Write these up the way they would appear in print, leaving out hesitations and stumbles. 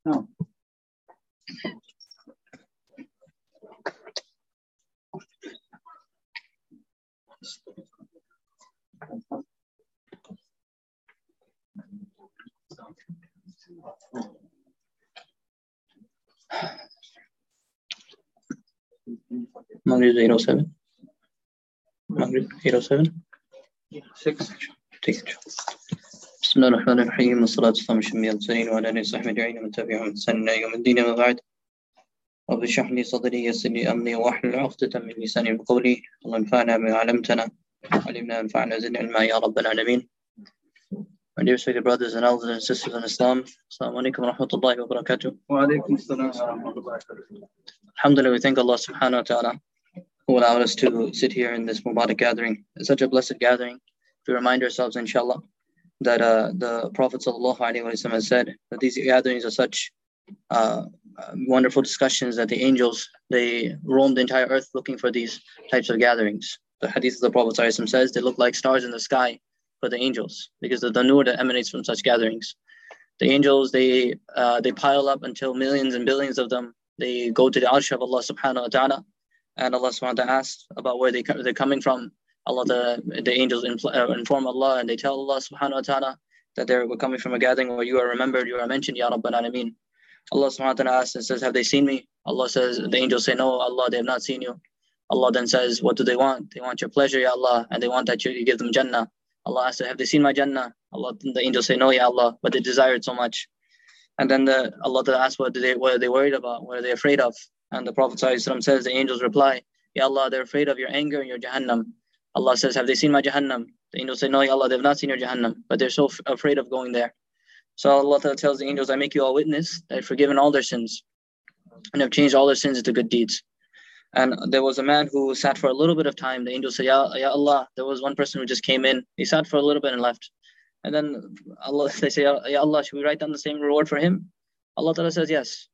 No. Maghrib 807. Maghrib 807. 6. Take it. بسم الله الرحمن الرحيم والصلاة والسلام على النبي المرسلين وعلى آله وصحبه أجمعين ومن تبعهم بإحسان إلى يوم الدين أما بعد رب اشرح لي صدري ويسر لي أمري واحلل عقدة من لساني بقولي اللهم انفعنا بما علمتنا وعلمنا انفعنا زدنا علما يا رب العالمين. My dear respected brothers and elders and sisters in Islam, Assalamu alaikum wa rahmatullahi wa barakatuh. Wa alaikum assalam wa rahmatullahi wa barakatuh. Alhamdulillah, we thank Allah subhanahu wa ta'ala who allowed us to sit here in this Mubarak gathering. It's such a blessed gathering to remind ourselves, inshallah, that the Prophet sallallahu alaihi wasallam has said that these gatherings are such wonderful discussions that the angels, they roam the entire earth looking for these types of gatherings. The hadith of the Prophet sallallahu alaihi wasallam says they look like stars in the sky for the angels because of the nur that emanates from such gatherings. The angels, they pile up until millions and billions of them. They go to the arsh of Allah subhanahu wa ta'ala, and Allah subhanahu wa ta'ala asks about where they're coming from. The angels inform Allah, and they tell Allah subhanahu wa ta'ala that they're coming from a gathering where you are remembered, you are mentioned, Ya Rabbal Alameen. Allah subhanahu wa ta'ala asks and says, have they seen me? Allah says, the angels say, no, Allah, they have not seen you. Allah then says, what do they want? They want your pleasure, Ya Allah, and they want that you give them Jannah. Allah asks, have they seen my Jannah? The angels say, no, Ya Allah, but they desire it so much. And then Allah asks, what are they worried about? What are they afraid of? And the Prophet ﷺ says, the angels reply, Ya Allah, they're afraid of your anger and your Jahannam. Allah says, have they seen my Jahannam? The angels say, no, Ya Allah, they've not seen your Jahannam, but they're so afraid of going there. So Allah tells the angels, I make you all witness that I've forgiven all their sins and have changed all their sins into good deeds. And there was a man who sat for a little bit of time. The angels say, Ya Allah, there was one person who just came in. He sat for a little bit and left. And then they say, Ya Allah, should we write down the same reward for him? Allah Ta'ala says, yes.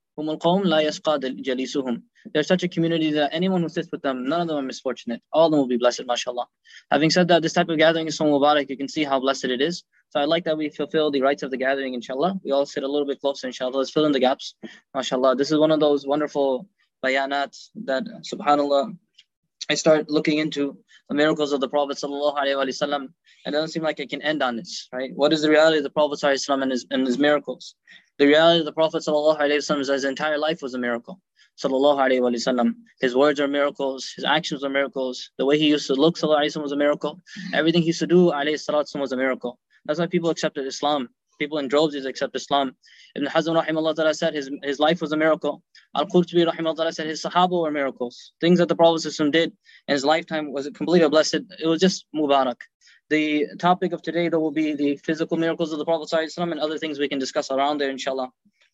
There's such a community that anyone who sits with them, none of them are misfortunate. All of them will be blessed, mashallah. Having said that, this type of gathering is so mubarak, you can see how blessed it is. So I'd like that we fulfill the rights of the gathering, inshallah. We all sit a little bit closer, inshallah. Let's fill in the gaps, mashallah. This is one of those wonderful bayanat that, subhanallah, I start looking into the miracles of the Prophet sallallahu alaihi wasallam, and it doesn't seem like I can end on this, right? What is the reality of the Prophet sallallahu alaihi wasallam and his miracles? The reality of the Prophet sallallahu alaihi wasallam is that his entire life was a miracle. Sallallahu alaihi wasallam. His words are miracles, his actions are miracles. The way he used to look, sallallahu alaihi wasallam, was a miracle. Everything he used to do, alaihi salatu was a miracle. That's why people accepted Islam. People in droves accept Islam. Ibn Hazm rahimahullah ta'ala said his life was a miracle. Al-Qurtubi rahimahullah ta'ala said his Sahaba were miracles. Things that the Prophet did in his lifetime was completely blessed. It was just mubarak. The topic of today, though, will be the physical miracles of the Prophet ﷺ and other things we can discuss around there, inshallah.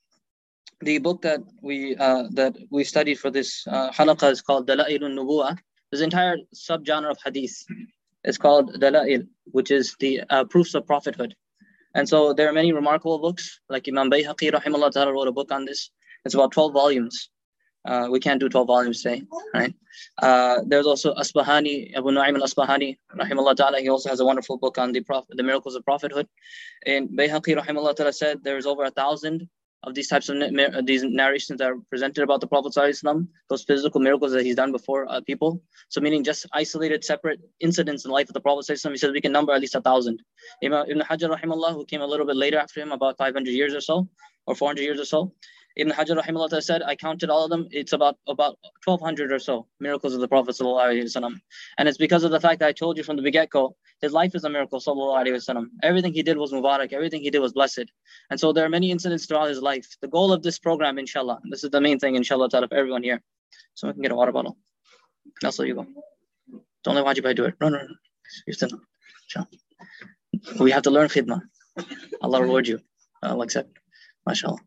The book that we studied for this halaqah is called Dala'ilun Nubu'ah. There's an entire subgenre of hadith. It's called Dala'il, which is the proofs of prophethood. And so there are many remarkable books, like Imam Bayhaqi rahimahullah ta'ala wrote a book on this. It's about 12 volumes. We can't do 12 volumes today, right? There's also Asbahani, Abu Nu'aym al-Asbahani, rahimahullah ta'ala. He also has a wonderful book on the miracles of prophethood. And Bayhaqi, rahimahullah ta'ala, said there's over 1,000 of these types of these narrations that are presented about the Prophet ﷺ, those physical miracles that he's done before people. So meaning just isolated, separate incidents in the life of the Prophet ﷺ. He says we can number at least 1,000. Ibn Hajar, rahimahullah, who came a little bit later after him, about 500 years or so, or 400 years or so, Ibn Hajar rahimahullah said, I counted all of them, it's about 1,200 or so miracles of the Prophet sallallahu alaihi wasallam. And it's because of the fact that I told you from the get-go, his life is a miracle sallallahu alaihi wasallam. Everything he did was mubarak, everything he did was blessed. And so there are many incidents throughout his life. The goal of this program, inshallah, this is the main thing, inshallah ta'ala, for everyone here. Someone can get a water bottle. Also, you go. Don't let wajib I do it. No. You still know. Inshallah. We have to learn khidmah. Allah reward you. Allah accept. MashaAllah.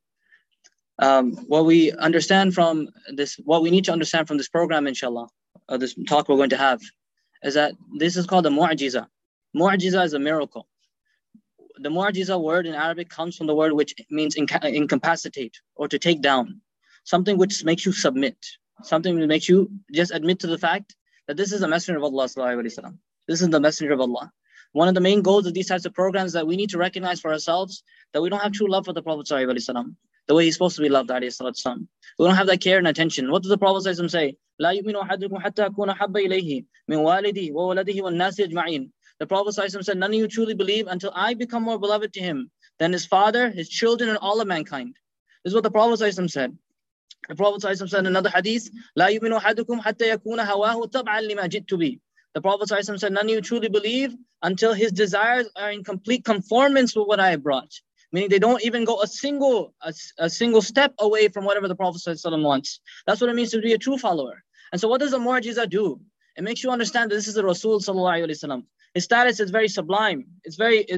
What we understand from this, what we need to understand from this program, inshallah, this talk we're going to have, is that this is called a mu'jiza. Mu'jiza is a miracle. The mu'jiza word in Arabic comes from the word which means incapacitate or to take down. Something which makes you submit. Something that makes you just admit to the fact that this is a messenger of Allah sallallahu alaihi wasallam. This is the messenger of Allah. One of the main goals of these types of programs is that we need to recognize for ourselves that we don't have true love for the Prophet sallallahu alaihi wasallam. the way he's supposed to be loved, alayhi salatu wasalam. We don't have that care and attention. What does the Prophet ﷺ say? لا يؤمن أحدكم حتى أكون حب إليه من والده وولده والناس أجمعين. The Prophet ﷺ said, none of you truly believe until I become more beloved to him than his father, his children, and all of mankind. This is what the Prophet ﷺ said. The Prophet ﷺ said in another hadith, لا يؤمن أحدكم حتى يكون هواه تبعا لما جئت به. The Prophet ﷺ said, none of you truly believe until his desires are in complete conformance with what I have brought. Meaning they don't even go a single step away from whatever the Prophet ﷺ wants. That's what it means to be a true follower. And so what does the mu'jiza do? It makes you understand that this is the Rasul ﷺ. His status is very sublime. It's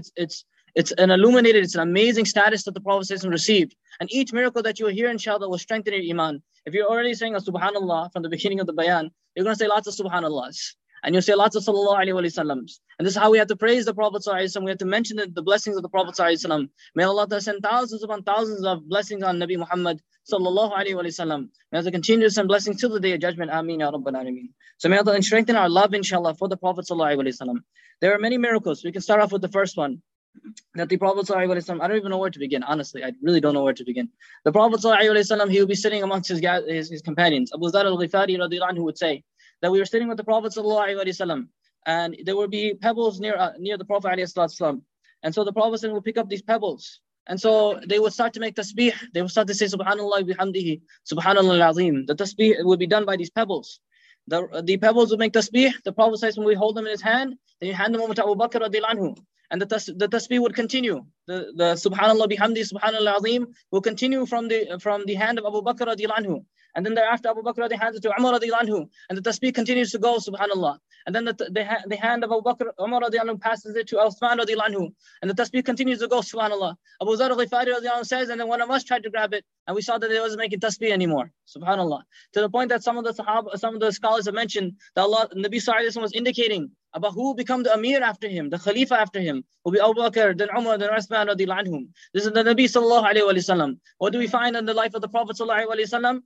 an illuminated, it's an amazing status that the Prophet ﷺ received. And each miracle that you will hear, inshallah, will strengthen your iman. If you're already saying a subhanallah from the beginning of the bayan, you're going to say lots of subhanallahs. And you'll say lots of sallallahu alayhi wa sallams. And this is how we have to praise the Prophet sallallahu alayhi wa sallam. We have to mention the blessings of the Prophet sallallahu alayhi wa sallam. May Allah send thousands upon thousands of blessings on Nabi Muhammad sallallahu alayhi wa sallam. May Allah continue to send blessings till the day of judgment. Ameen ya Rabbal Alameen. So may Allah strengthen our love, inshallah, for the Prophet sallallahu alayhi wa sallam. There are many miracles. We can start off with the first one. That the Prophet sallallahu alayhi wa sallam, I don't even know where to begin. Honestly, I really don't know where to begin. The Prophet sallallahu alayhi wa sallam, he would be sitting amongst his companions. Abu Dharr al-Ghifari radiyallahu anhu would say, that we were sitting with the Prophet ﷺ, and there would be pebbles near the Prophet ﷺ. And so the Prophet would pick up these pebbles. And so they would start to make tasbih. They would start to say, Subhanallah bihamdihi, Subhanallah al-Azim. The tasbih would be done by these pebbles. The pebbles would make tasbih. The Prophet ﷺ would hold them in his hand. Then you hand them over to Abu Bakr radiyallahu anhu. And the tasbih would continue. The Subhanallah bihamdi, Subhanallah al-Azim will continue from the hand of Abu Bakr radiyallahu anhu. And then thereafter Abu Bakr hands it to Umar radiyallahu anhu. And the tasbih continues to go, Subhanallah. And then the hand of Abu Bakr, Umar radiyallahu anhu passes it to Uthman radiyallahu anhu. And the tasbih continues to go, Subhanallah. Abu Dharr al-Ghifari radiyallahu anhu says, and then one of us tried to grab it, and we saw that it wasn't making tasbih anymore. Subhanallah. To the point that some of the scholars have mentioned that Nabi sallallahu alayhi wa sallam was indicating about who will become the Amir after him, the Khalifa after him, will be Abu Bakr, then Umar, then Uthman radiyallahu anhum. This is the Nabi sallallahu alayhi wa sallam. What do we find in the life of the Prophet sallallahu alayhi wa sallam?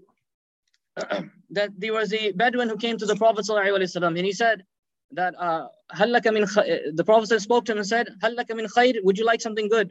That there was a Bedouin who came to the Prophet ﷺ, and he said that the Prophet spoke to him and said, Hal laka min khair, would you like something good?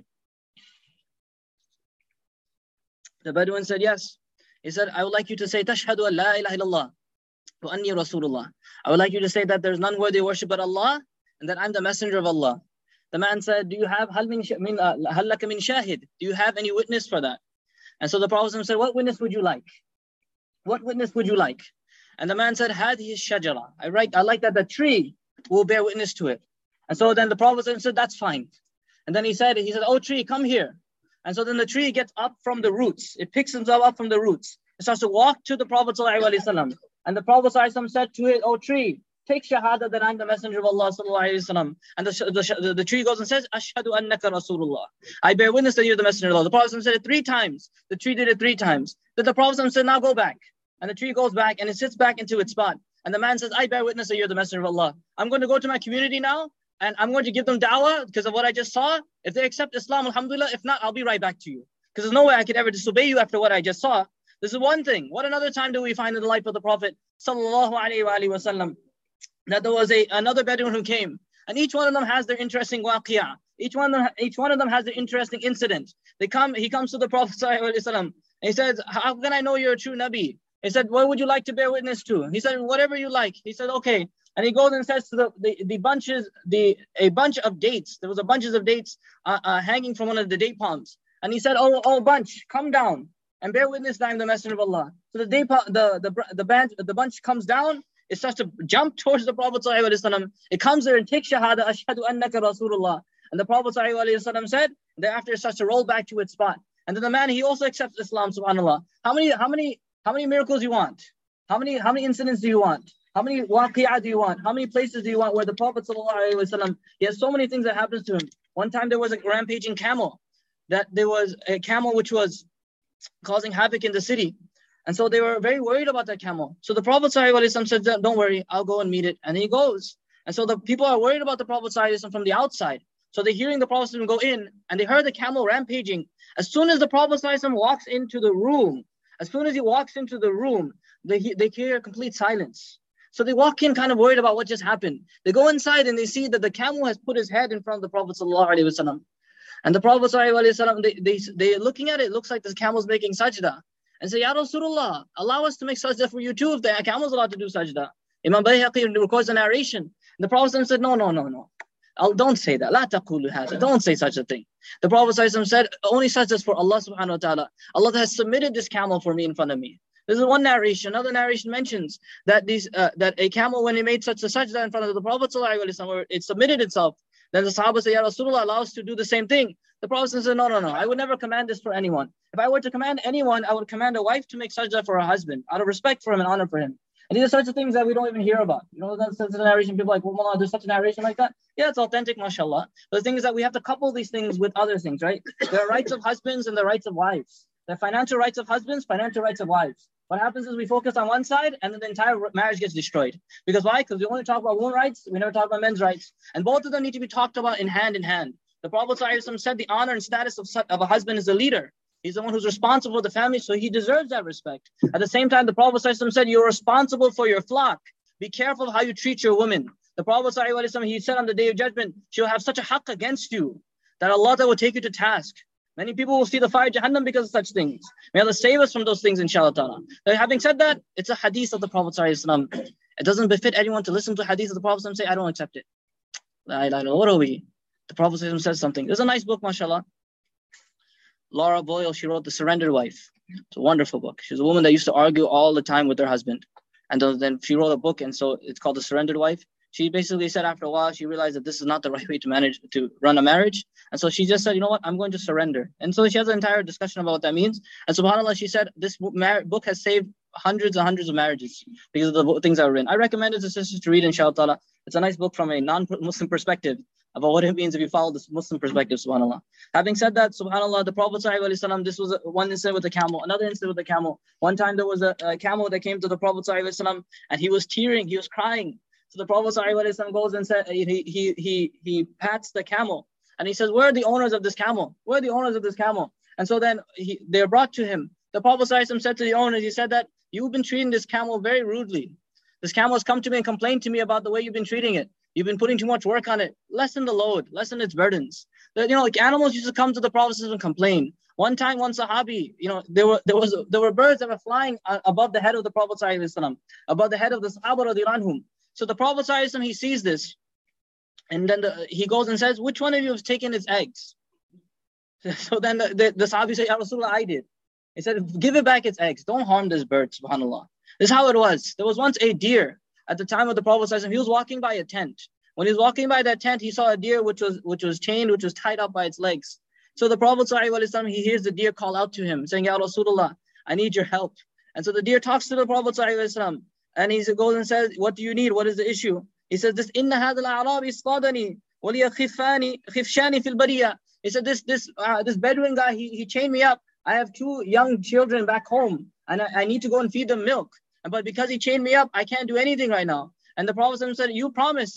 The Bedouin said, yes. He said, I would like you to say, Tashhadu an la ilaha illallah wa anni Rasulullah. I would like you to say that there's none worthy of worship but Allah, and that I'm the messenger of Allah. The man said, do you have hal laka min shahid? Do you have any witness for that? And so the Prophet said, what witness would you like? What witness would you like? And the man said, Hadihi shajara. I like that the tree will bear witness to it. And so then the Prophet said, that's fine. And then he said, oh tree, come here. And so then the tree gets up from the roots. It picks himself up from the roots. It starts to walk to the Prophet ﷺ. And the Prophet ﷺ said to it, oh tree, take shahada that I'm the messenger of Allah ﷺ. And the tree goes and says, Ashhadu annaka Rasulullah. I bear witness that you're the messenger of Allah. The Prophet said it 3 times. The tree did it 3 times. Then the Prophet said, now go back. And the tree goes back and it sits back into its spot. And the man says, I bear witness that you're the messenger of Allah. I'm going to go to my community now and I'm going to give them da'wah because of what I just saw. If they accept Islam, alhamdulillah. If not, I'll be right back to you. Because there's no way I could ever disobey you after what I just saw. This is one thing. What another time do we find in the life of the Prophet sallallahu alayhi wa sallam, that there was another Bedouin who came. And each one of them has their interesting waqiyah. Each one of them has their interesting incident. He comes to the Prophet sallallahu alayhi wa sallam. And he says, how can I know you're a true Nabi? He said, what would you like to bear witness to? He said, whatever you like. He said, okay. And he goes and says to a bunch of dates. There was a bunches of dates hanging from one of the date palms. And he said, oh bunch, come down and bear witness that I am the messenger of Allah. So the bunch comes down. It starts to jump towards the Prophet ﷺ. It comes there and takes shahada, Ashhadu annaka Rasulullah. And the Prophet ﷺ said, thereafter it starts to roll back to its spot. And then the man, he also accepts Islam, subhanAllah. How many miracles do you want? How many incidents do you want? How many waqiyah do you want? How many places do you want where the Prophet ﷺ, he has so many things that happens to him. One time there was a rampaging camel. That there was a camel which was causing havoc in the city. And so they were very worried about that camel. So the Prophet ﷺ said, don't worry, I'll go and meet it. And he goes. And so the people are worried about the Prophet ﷺ from the outside. So they're hearing the Prophet ﷺ go in and they heard the camel rampaging. As soon as the Prophet ﷺ walks into the room, they hear complete silence. So they walk in kind of worried about what just happened. They go inside and they see that the camel has put his head in front of the Prophet ﷺ. And the Prophet ﷺ, they're looking at it, looks like this camel's making sajda. And say, Ya Rasulullah, allow us to make sajda for you too if the camel's allowed to do sajda. Imam Bayhaqi records a narration. The Prophet said, no. Don't say that. La taqulu hadha. Don't say such a thing. The Prophet said, only sajda is for Allah subhanahu wa ta'ala. Allah has submitted this camel for me in front of me. This is one narration. Another narration mentions that that a camel, when he made such a sajda in front of the Prophet ﷺ, where it submitted itself, then the Sahaba say, Ya Rasulullah, allow us to do the same thing. The Prophet said, no. I would never command this for anyone. If I were to command anyone, I would command a wife to make sajda for her husband, out of respect for him and honor for him. And these are such things that we don't even hear about. You know, that's such a narration. People are like, well, there's such a narration like that. Yeah, it's authentic, mashallah. But the thing is that we have to couple these things with other things, right? There are rights of husbands and the rights of wives. There are financial rights of husbands, financial rights of wives. What happens is we focus on one side and then the entire marriage gets destroyed. Because why? Because we only talk about women's rights, we never talk about men's rights. And both of them need to be talked about in hand in hand. The Prophet ﷺ said the honor and status of a husband is a leader. He's the one who's responsible for the family, so he deserves that respect. At the same time, the Prophet ﷺ said, you're responsible for your flock. Be careful of how you treat your women. The Prophet ﷺ, he said on the Day of Judgment, she'll have such a haqq against you that Allah will take you to task. Many people will see the fire Jahannam because of such things. May Allah save us from those things, inshallah ta'ala. Having said that, it's a hadith of the Prophet ﷺ. It doesn't befit anyone to listen to a hadith of the Prophet and say, I don't accept it. What are we? The Prophet ﷺ says something. There's a nice book, mashallah. Laura Boyle, she wrote The Surrendered Wife. It's a wonderful book. She's a woman that used to argue all the time with her husband. And then she wrote a book, and so it's called The Surrendered Wife. She basically said after a while, she realized that this is not the right way to run a marriage. And so she just said, you know what, I'm going to surrender. And so she has an entire discussion about what that means. And subhanAllah, she said, this book has saved hundreds and hundreds of marriages because of the things that were written. I recommend it to sisters to read, inshallah. It's a nice book from a non-Muslim perspective about what it means if you follow this Muslim perspective, subhanAllah. Having said that, subhanAllah, the Prophet ﷺ, this was one incident with a camel, another incident with a camel. One time there was a camel that came to the Prophet ﷺ and he was tearing, he was crying. So the Prophet ﷺ goes and said, he pats the camel and he says, where are the owners of this camel? Where are the owners of this camel? And so then they're brought to him. The Prophet ﷺ said to the owners, he said that you've been treating this camel very rudely. This camel has come to me and complained to me about the way you've been treating it. You've been putting too much work on it. Lessen the load, lessen its burdens. Like animals used to come to the Prophet and complain. One time, one Sahabi, there were birds that were flying above the head of the Prophet ﷺ, above the head of the Sahaba radiyallahu anhum. So the Prophet ﷺ, he sees this, and then he goes and says, which one of you has taken its eggs? So then the Sahabi said, Ya Rasulullah, I did. He said, give it back its eggs. Don't harm this bird, subhanAllah. This is how it was. There was once a deer at the time of the Prophet ﷺ. He was walking by a tent. When he was walking by that tent, he saw a deer which was chained, which was tied up by its legs. So the Prophet ﷺ, he hears the deer call out to him, saying, Ya Rasulullah, I need your help. And so the deer talks to the Prophet ﷺ, and he goes and says, what do you need? What is the issue? He says, this inna hadal a'rabi isqadani waliya khifshani fil bariya. He said, this Bedouin guy, he chained me up. I have 2 young children back home, and I need to go and feed them milk. But because he chained me up, I can't do anything right now. And the Prophet said, you promise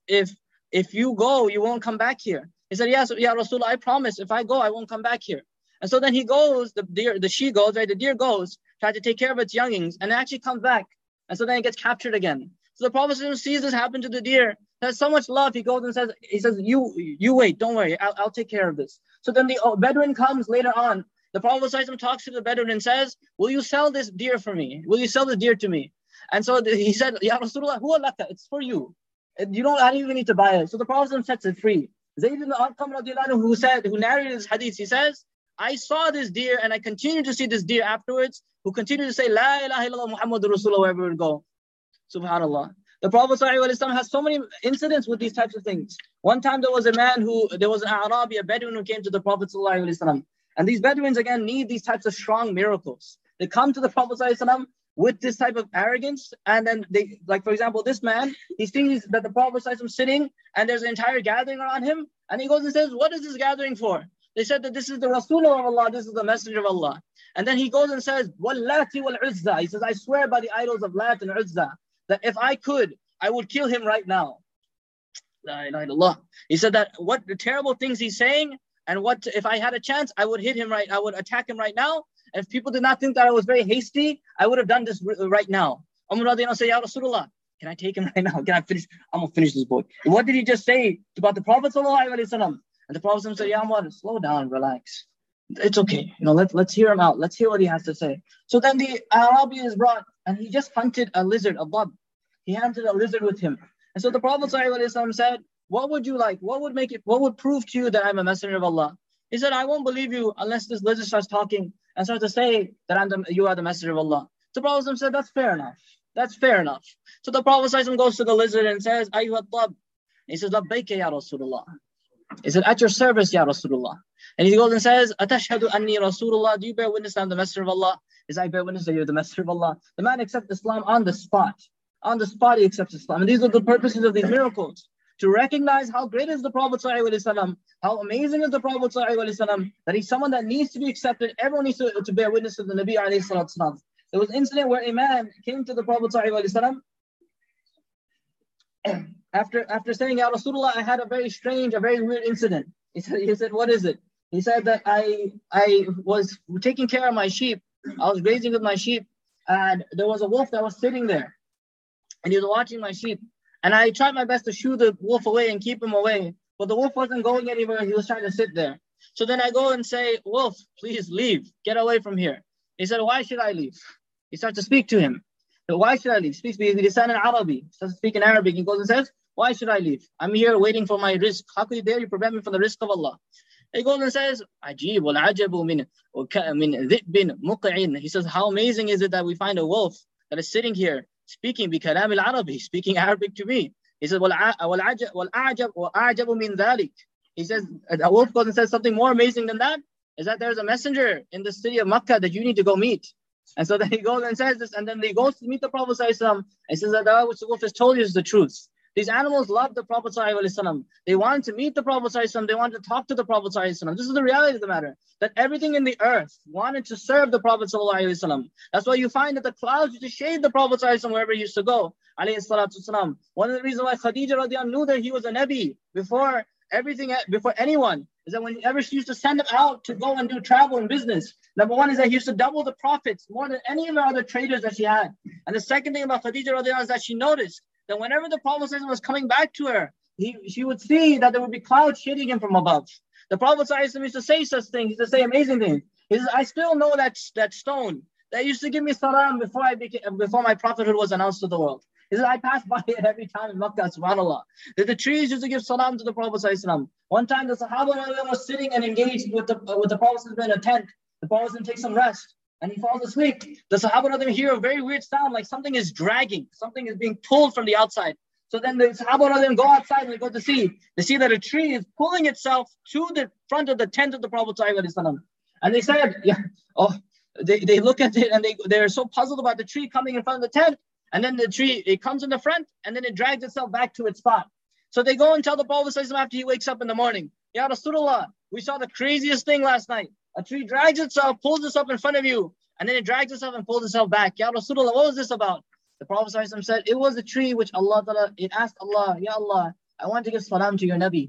if you go, you won't come back here. He said, yes, Ya Rasulullah, I promise if I go, I won't come back here. And so then he goes, the she goes, right? The deer goes, tries to take care of its youngings, and it actually comes back. And so then it gets captured again. So the Prophet sees this happen to the deer. There's so much love. He goes and says, you wait, don't worry, I'll take care of this. So then the Bedouin comes later on. The Prophet talks to the Bedouin and says, will you sell this deer for me? Will you sell this deer to me? And so he said, Ya Rasulullah, huwa laka, it's for you. I don't even need to buy it. So the Prophet sets it free. Zayd ibn Arqam radiyallahu anhu, who narrated this hadith, he says, I saw this deer and I continue to see this deer afterwards, who continue to say, La ilaha illallah Muhammadur Rasulullah wherever we go. Subhanallah. The Prophet ﷺ has so many incidents with these types of things. One time there was an Arabi, a Bedouin who came to the Prophet ﷺ. And these Bedouins, again, need these types of strong miracles. They come to the Prophet ﷺ with this type of arrogance. And then they, like for example, this man, he sees that the Prophet ﷺ is sitting and there's an entire gathering around him. And he goes and says, what is this gathering for? They said that this is the Rasulullah of Allah, this is the Messenger of Allah. And then he goes and says, Wallati wal Uzza. He says, I swear by the idols of Lat and Uzza, that if I could, I would kill him right now. La ilaha illallah. He said that what the terrible things he's saying, and what if I had a chance, I would I would attack him right now. And if people did not think that I was very hasty, I would have done this right now. Umar radiyallahu say, Ya Rasulullah, can I take him right now? I'm going to finish this book. What did he just say about the Prophet sallallahu alaihi wasallam? And the Prophet said, Ya Umar, slow down, relax. It's okay. Let's hear him out. Let's hear what he has to say. So then the Arabi is brought, and he just hunted a lizard, a bub. He hunted a lizard with him. And so the Prophet ﷺ said, what would you like? What would prove to you that I'm a messenger of Allah? He said, I won't believe you unless this lizard starts talking and starts to say that you are the messenger of Allah. So the Prophet said, that's fair enough. That's fair enough. So the Prophet goes to the lizard and says, Ayyuha tab. He says, Labbayka ya Rasulullah. He said, at your service, ya Rasulullah. And he goes and says, Atashhadu anni Rasulullah. Do you bear witness that I'm the messenger of Allah? He says, I bear witness that you're the messenger of Allah. The man accepts Islam on the spot. On the spot, he accepts Islam. And these are the purposes of these miracles. To recognize how great is the Prophet ﷺ, how amazing is the Prophet ﷺ, that he's someone that needs to be accepted. Everyone needs to bear witness to the Nabi ﷺ. There was an incident where a man came to the Prophet ﷺ after saying, Ya Rasulullah, I had a very strange, a very weird incident. He said, what is it? He said that I was taking care of my sheep. I was grazing with my sheep, and there was a wolf that was sitting there, and he was watching my sheep. And I tried my best to shoo the wolf away and keep him away, but the wolf wasn't going anywhere. He was trying to sit there. So then I go and say, wolf, please leave. Get away from here. He said, why should I leave? He starts to speak to him. So why should I leave? Speaks lisan in Arabic. He starts to speak in Arabic. He goes and says, why should I leave? I'm here waiting for my rizq. How could you dare you prevent me from the rizq of Allah? He goes and says, Ajib wal ajabu min dhi'bin muq'in. He says, how amazing is it that we find a wolf that is sitting here speaking bikalam al-Arabi, speaking Arabic to me. He says, وَالْأَعْجَبُ مِنْ ذَلِكَ. He says, a wolf goes and says something more amazing than that, is that there's a messenger in the city of Makkah that you need to go meet. And so then he goes and says this, and then he goes to meet the Prophet ﷺ, and says that which the wolf has told you is the truth. These animals love the Prophet ﷺ. They wanted to meet the Prophet ﷺ. They wanted to talk to the Prophet ﷺ. This is the reality of the matter, that everything in the earth wanted to serve the Prophet ﷺ. That's why you find that the clouds used to shade the Prophet ﷺ wherever he used to go. One of the reasons why Khadija radiallahu anha knew that he was a Nabi before anyone is that whenever she used to send him out to go and do travel and business, number one is that he used to double the profits more than any of the other traders that she had. And the second thing about Khadija radiallahu anha is that she noticed that whenever the Prophet was coming back to her, she would see that there would be clouds shading him from above. The Prophet used to say such things. He used to say amazing things. He says, I still know that stone that used to give me salam before my prophethood was announced to the world. He says, I pass by it every time in Makkah, subhanAllah. That the trees used to give salam to the Prophet. One time the Sahaba was sitting and engaged with the Prophet in a tent. The Prophet takes some rest and he falls asleep. The Sahaba hear a very weird sound, like something is dragging, something is being pulled from the outside. So then the Sahaba go outside and they go to see. They see that a tree is pulling itself to the front of the tent of the Prophet. And they said, they look at it and they're so puzzled about the tree coming in front of the tent. And then the tree, it comes in the front and then it drags itself back to its spot. So they go and tell the Prophet after he wakes up in the morning, Ya Rasulullah, we saw the craziest thing last night. A tree drags itself, pulls itself in front of you, and then it drags itself and pulls itself back. Ya Rasulullah, what was this about? The Prophet said, it was a tree which it asked Allah, Ya Allah, I want to give salam to your Nabi.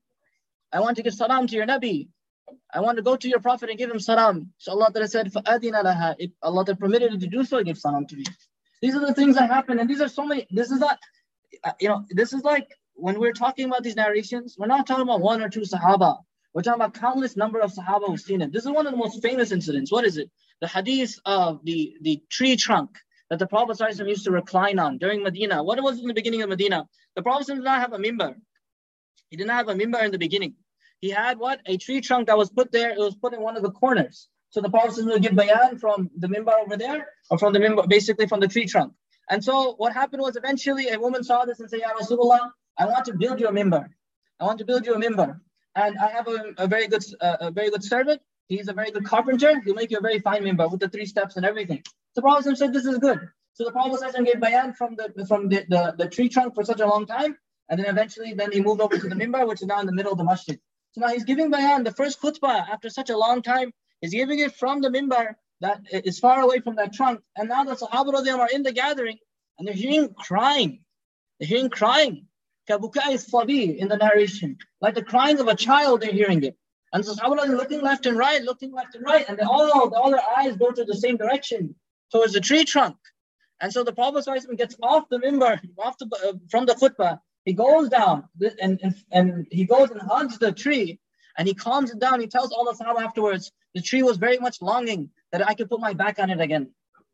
I want to give salam to your Nabi. I want to go to your Prophet and give him salam. So Allah said, فَأَذِنَ لَهَا. Allah permitted it to do so, give salam to me. These are the things that happen, and these are so many. This is not, this is like when we're talking about these narrations, we're not talking about one or two Sahaba. We're talking about countless number of Sahaba who've seen it. This is one of the most famous incidents. What is it? The hadith of the tree trunk that the Prophet ﷺ used to recline on during Medina. What was it in the beginning of Medina? The Prophet did not have a mimbar. He did not have a mimbar in the beginning. He had what? A tree trunk that was put there. It was put in one of the corners. So the Prophet would give bayan from the mimbar over there, or from the mimbar, basically from the tree trunk. And so what happened was eventually a woman saw this and said, Ya Rasulullah, I want to build you a mimbar. I want to build you a mimbar. And I have a very good servant. He's a very good carpenter. He'll make you a very fine mimbar with the 3 steps and everything. So the Prophet said, this is good. So the Prophet gave bayan from the tree trunk for such a long time. And then eventually he moved over to the mimbar, which is now in the middle of the masjid. So now he's giving bayan, the first khutbah after such a long time. He's giving it from the mimbar that is far away from that trunk. And now the Sahaba are in the gathering and they're hearing crying. They're hearing crying. Kabukai sabi in the narration. Like the crying of a child, they're hearing it. And the Sahaba are looking left and right. And all their eyes go to the same direction, towards the tree trunk. And so the Prophet gets off the mimbar, from the khutbah. He goes down and he goes and hugs the tree. And he calms it down. He tells all the Sahaba afterwards, the tree was very much longing that I could put my back on it again.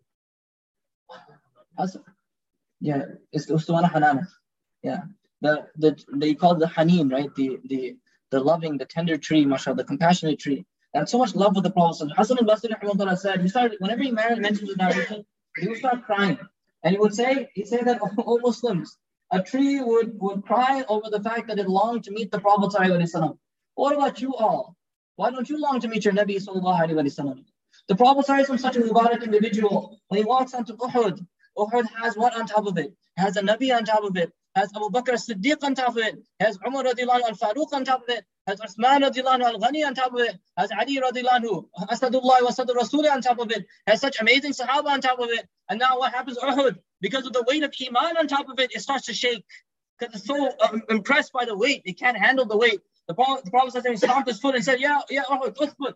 Yeah, it's the Ustuwana Hanana. Yeah. They call it the Haneen, right? The loving, the tender tree, mashallah, the compassionate tree. And so much love with the Prophet. Hasan al-Basri said, whenever he mentions the narration, he would start crying. And he'd say that all Muslims, a tree would cry over the fact that it longed to meet the Prophet ﷺ. What about you all? Why don't you long to meet your Nabi sallallahu alaihi wasallam? The Prophet ﷺ is such a Mubarak individual. When he walks onto Uhud, Uhud has what on top of it? It has a Nabi on top of it. Has Abu Bakr as-Siddiq on top of it, has Umar radiallahu al-Faruq on top of it, has Uthman radiallahu al-Ghani on top of it, has Ali radiallahu Asadullah wa Asadur Rasul on top of it, has such amazing Sahaba on top of it. And now what happens Uhud? Because of the weight of Iman on top of it, it starts to shake. Because it's so impressed by the weight, it can't handle the weight. The Prophet stomped his foot and said, yeah, Uhud,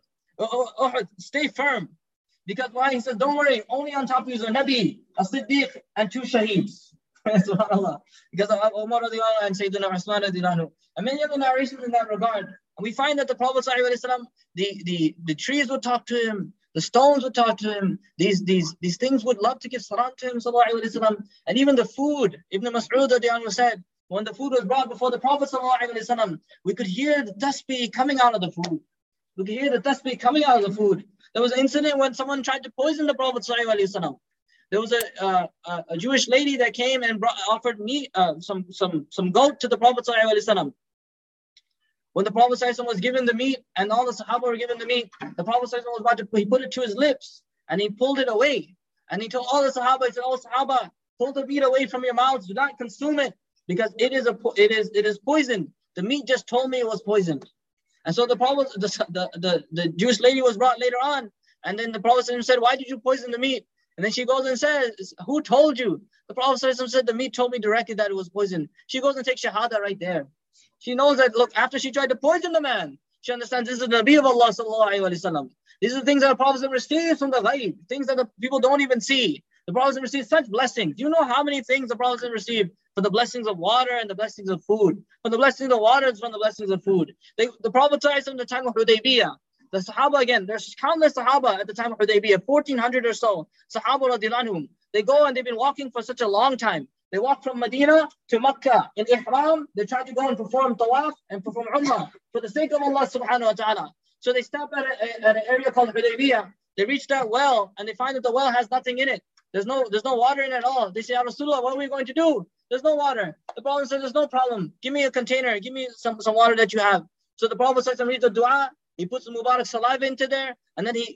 Uhud, stay firm. Because why? He says, don't worry, only on top of you is a Nabi, a Siddiq, and 2 Shaheeds. SubhanAllah. Because of Umar radiallahu and Sayyidina Usman radiallahu and many other narrations in that regard. And we find that the Prophet ﷺ, the trees would talk to him, the stones would talk to him, these things would love to give salam to him, ﷺ. And even the food, Ibn Mas'ud radiallahu said, when the food was brought before the Prophet ﷺ, we could hear the tasbih coming out of the food. We could hear the tasbih coming out of the food. There was an incident when someone tried to poison the Prophet ﷺ. There was a Jewish lady that came and offered meat, some goat to the Prophet ﷺ. When the Prophet ﷺ was given the meat and all the Sahaba were given the meat, the Prophet ﷺ was about to, he put it to his lips and he pulled it away. And he told all the Sahaba, he said, "Oh Sahaba, pull the meat away from your mouths, do not consume it because it is poisoned. The meat just told me it was poisoned." And so the Prophet, the Jewish lady was brought later on, and then the Prophet ﷺ said, "Why did you poison the meat?" And then she goes and says, "Who told you?" The Prophet ﷺ said, "The meat told me directly that it was poison." She goes and takes shahada right there. She knows that, look, after she tried to poison the man, she understands this is the Nabi of Allah sallallahu alaihi wasallam. These are the things that the Prophet receives from the ghaib, things that the people don't even see. The Prophet received such blessings. Do you know how many things the Prophet received? For the blessings of water and the blessings of food. For the blessings of water and from the blessings of food. The Prophet in the time of Hudaybiyah, the Sahaba again, there's countless Sahaba at the time of Hudaybiyah, 1,400 or so, Sahaba radiallahu anhum. They go and they've been walking for such a long time. They walk from Medina to Makkah in Ihram. They try to go and perform Tawaf and perform Umrah for the sake of Allah subhanahu wa ta'ala. So they stop at an area called Hudaybiyah. They reach that well and they find that the well has nothing in it. There's no water in it at all. They say, "Ya Rasulullah, what are we going to do? There's no water." The Prophet says, "There's no problem. Give me a container. Give me some water that you have." So the Prophet says, reads the dua. He puts the Mubarak saliva into there, and then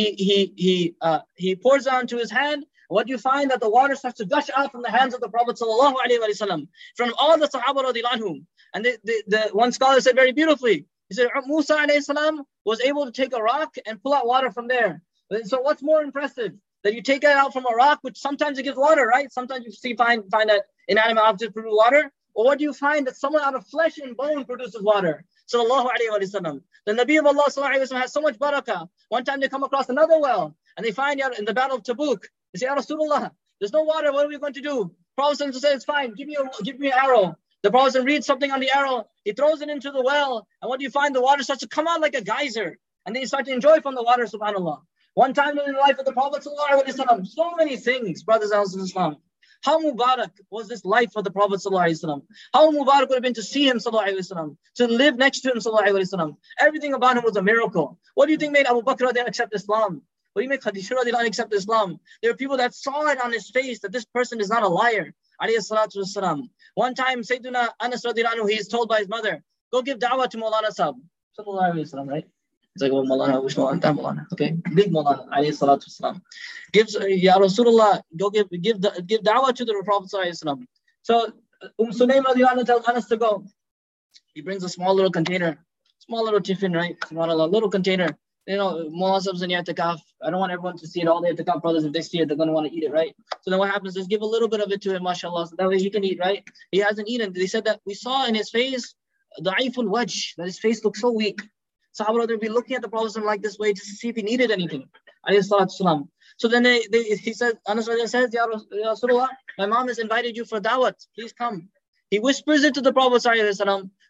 he pours it onto his hand. What you find that the water starts to gush out from the hands of the Prophet sallallahu alaihi wasallam, from all the Sahaba radiallahu anhum. And the one scholar said very beautifully. He said Musa alayhi salam was able to take a rock and pull out water from there. So what's more impressive? That you take it out from a rock, which sometimes it gives water, right? Sometimes you find that inanimate objects produce water. Or what do you find? That someone out of flesh and bone produces water. Sallallahu alayhi wa sallam. The Nabi of Allah sallallahu alayhi wa sallam has so much barakah. One time they come across another well and they find out in the battle of Tabuk. They say, "Ya Rasulullah, there's no water. What are we going to do?" Prophet says, "It's fine. Give me an arrow." The Prophet reads something on the arrow. He throws it into the well. And what do you find? The water starts to come out like a geyser. And then you start to enjoy from the water, subhanAllah. One time in the life of the Prophet ﷺ, so many things, brothers and sisters in Islam. How Mubarak was this life for the Prophet ﷺ? How Mubarak would have been to see him ﷺ, to live next to him ﷺ. Everything about him was a miracle. What do you think made Abu Bakr accept Islam? What do you make Khadijah accept Islam? There are people that saw it on his face that this person is not a liar. One time Sayyidina Anas radiallahu, he is told by his mother, "Go give da'wah to Maulana Sahib." Right? It's like, "Oh, Maulana, which Maulana? Okay, big Maulana, alayhi salatu wasalam. Gives, "Ya Rasulullah, go give da'wah to the Prophet sallallahu alaihi wasallam." So, Sulaym radiallahu tells Anas to go. He brings a small little container, small little tiffin, right? SubhanAllah, little container. You know, Maulana Sahib's in i'tikaf. I don't want everyone to see it all the i'tikaf brothers. If they see it, they're going to want to eat it, right? So then what happens is give a little bit of it to him, mashallah, so that way he can eat, right? He hasn't eaten. They said that we saw in his face, da'iful wajh, that his face looked so weak. Sahaba would be looking at the Prophet like this way just to see if he needed anything. So then he says, Anas says, "Ya Rasulullah, my mom has invited you for da'wat. Please come." He whispers it to the Prophet. The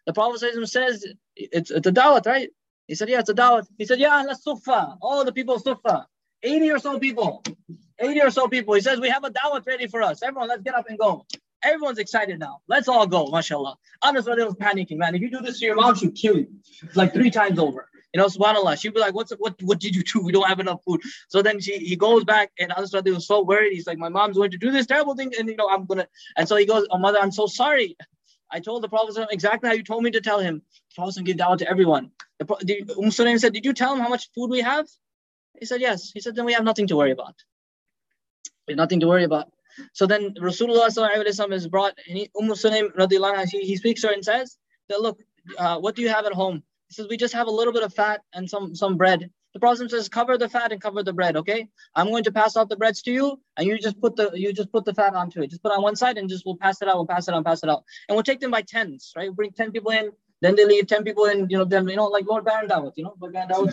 The Prophet says, it's a dawat, right? He said, yeah, it's a dawat. He said, yeah, let's Sufa, all the people of Sufa, 80 or so people. He says, we have a dawat ready for us. Everyone, let's get up and go. Everyone's excited now. Let's all go, mashallah. Anas was panicking, man. If you do this to your mom, she'll kill you. It's like 3 times over. Subhanallah. She'll be like, what did you do? We don't have enough food. So then he goes back, and Anas was so worried. He's like, my mom's going to do this terrible thing, and I'm going to. And so he goes, oh, mother, I'm so sorry. I told the Prophet exactly how you told me to tell him. The Prophet gave dawah to everyone. Sulaim said, did you tell him how much food we have? He said, yes. He said, then we have nothing to worry about. We have nothing to worry about. So then Rasulullah is brought, Sulaim radiallahu anha, he speaks to her and says, that, look, what do you have at home? He says, we just have a little bit of fat and some bread. The Prophet says, cover the fat and cover the bread, okay? I'm going to pass out the breads to you, and you just put the fat onto it. Just put it on one side, and we'll pass it out, and we'll take them by tens, right? We'll bring 10 people in, then they leave 10 people in, like Lord Baron Dawud, Lord Baron Dawud,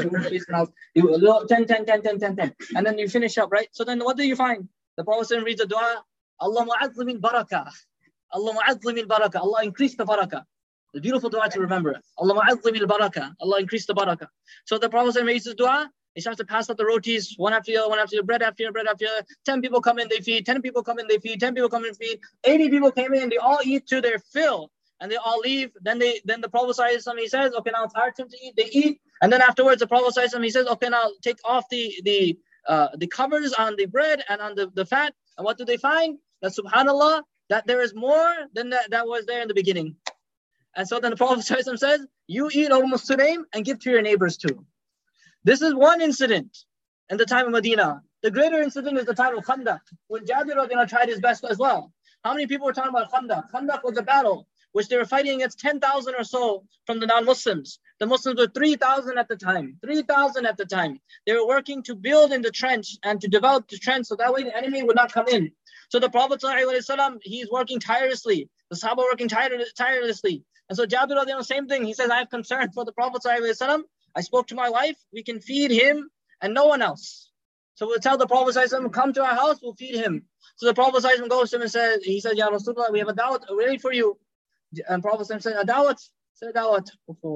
10, and then you finish up, right? So then what do you find? The Prophet reads the dua, Allah mu'azzim min barakah. Allah mu'azzim min barakah. Allah increase the barakah. The beautiful dua to remember. Allah mu'azzim min barakah. Allah increase the barakah. So the Prophet reads this dua. He starts to pass out the rotis, one after the other, bread after the other. 10 people come in, they feed. 10 people come in, they feed. 10 people come in, feed. 80 people came in, they all eat to their fill, and they all leave. Then the Prophet he says, okay, now it's our turn to eat. They eat, and then afterwards the Prophet he says, okay, now take off the covers on the bread and on the fat. And what do they find? That subhanallah, that there is more than that was there in the beginning. And so then the Prophet says, you eat Sulaim and give to your neighbors too. This is one incident in the time of Medina. The greater incident is the time of Khandaq, when Jabir tried his best as well. How many people were talking about Khandaq? Khandaq was a battle which they were fighting against 10,000 or so from the non-Muslims. The Muslims were 3,000 at the time. 3,000 at the time. They were working to build in the trench and to develop the trench so that way the enemy would not come in. So the Prophet ﷺ, he's working tirelessly. The Sahaba working tirelessly. And so Jabir, same thing. He says, I have concern for the Prophet ﷺ. I spoke to my wife. We can feed him and no one else. So we'll tell the Prophet ﷺ, come to our house, we'll feed him. So the Prophet ﷺ goes to him and says, he said, Ya Rasulullah, we have a dawat ready for you. And Prophet ﷺ said, a dawat? Say a dawat.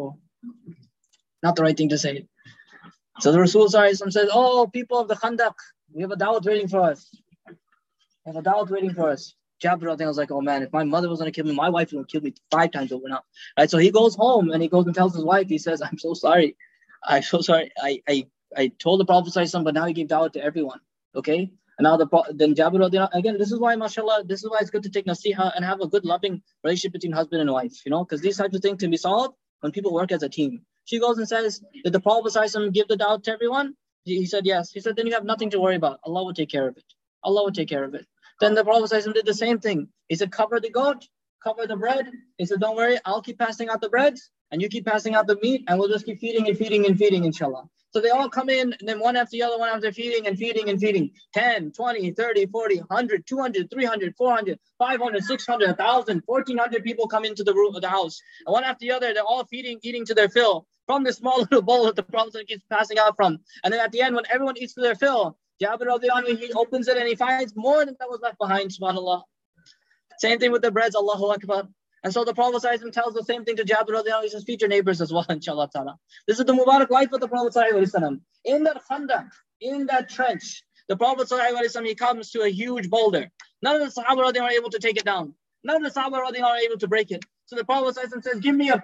Not the right thing to say. So the Rasul ﷺ says, oh, people of the Khandaq, we have a dawat waiting for us. We have a dawat waiting for us. Jabir, I was like, oh man, if my mother was going to kill me, my wife was going to kill me 5 times over now. Right? So he goes home and he goes and tells his wife, he says, I'm so sorry. I'm so sorry. I told the Prophet ﷺ, but now he gave dawah to everyone. Okay? And now then Jabir, again, this is why, mashallah, this is why it's good to take nasiha and have a good loving relationship between husband and wife, because these types of things can be solved when people work as a team. She goes and says, did the Prophet ﷺ give the dawah to everyone? He said, yes. He said, then you have nothing to worry about. Allah will take care of it. Allah will take care of it. Then the Prophet ﷺ did the same thing. He said, cover the goat, cover the bread. He said, don't worry, I'll keep passing out the breads, and you keep passing out the meat, and we'll just keep feeding, inshallah. So they all come in, and then one after the other, one after feeding. 10, 20, 30, 40, 100, 200, 300, 400, 500, 600, 1,000, 1,400 people come into the room of the house. And one after the other, they're all eating to their fill from this small little bowl that the Prophet keeps passing out from. And then at the end, when everyone eats to their fill, Jabir, he opens it and he finds more than that was left behind, subhanAllah. Same thing with the breads, Allahu Akbar. And so the Prophet ﷺ tells the same thing to Jabir, he says, feed your neighbors as well, inshallah ta'ala. This is the Mubarak life of the Prophet ﷺ. In that Khandaq, in that trench, the Prophet ﷺ, he comes to a huge boulder. None of the Sahaba are able to take it down. None of the Sahaba are able to break it. So the Prophet ﷺ says, give me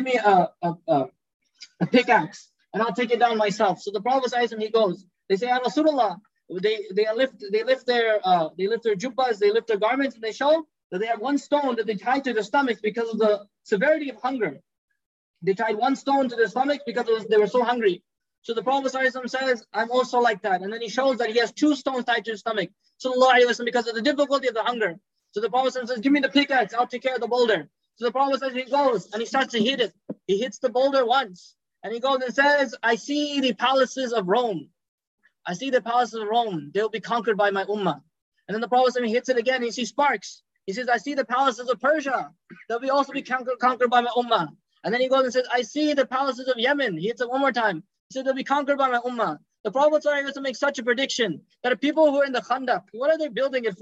a pickaxe, and I'll take it down myself. So the Prophet ﷺ, he goes. They say, Ya Rasulullah, they lift their jubbas, they lift their garments, and they show that they have one stone that they tied to their stomachs because of the severity of hunger. They tied one stone to their stomachs because they were so hungry. So the Prophet ﷺ says, I'm also like that. And then he shows that he has 2 stones tied to his stomach, sallallahu alaihi wasallam, because of the difficulty of the hunger. So the Prophet ﷺ says, give me the pickaxe, I'll take care of the boulder. So the Prophet says, he goes and he starts to hit it. He hits the boulder once. And he goes and says, I see the palaces of Rome. I see the palaces of Rome. They'll be conquered by my ummah. And then the Prophet ﷺ hits it again. And he sees sparks. He says, I see the palaces of Persia. They'll also be conquered by my ummah. And then he goes and says, I see the palaces of Yemen. He hits it one more time. He said, they'll be conquered by my ummah. The Prophet ﷺ makes such a prediction that the people who are in the Khandaq, what are they building it for?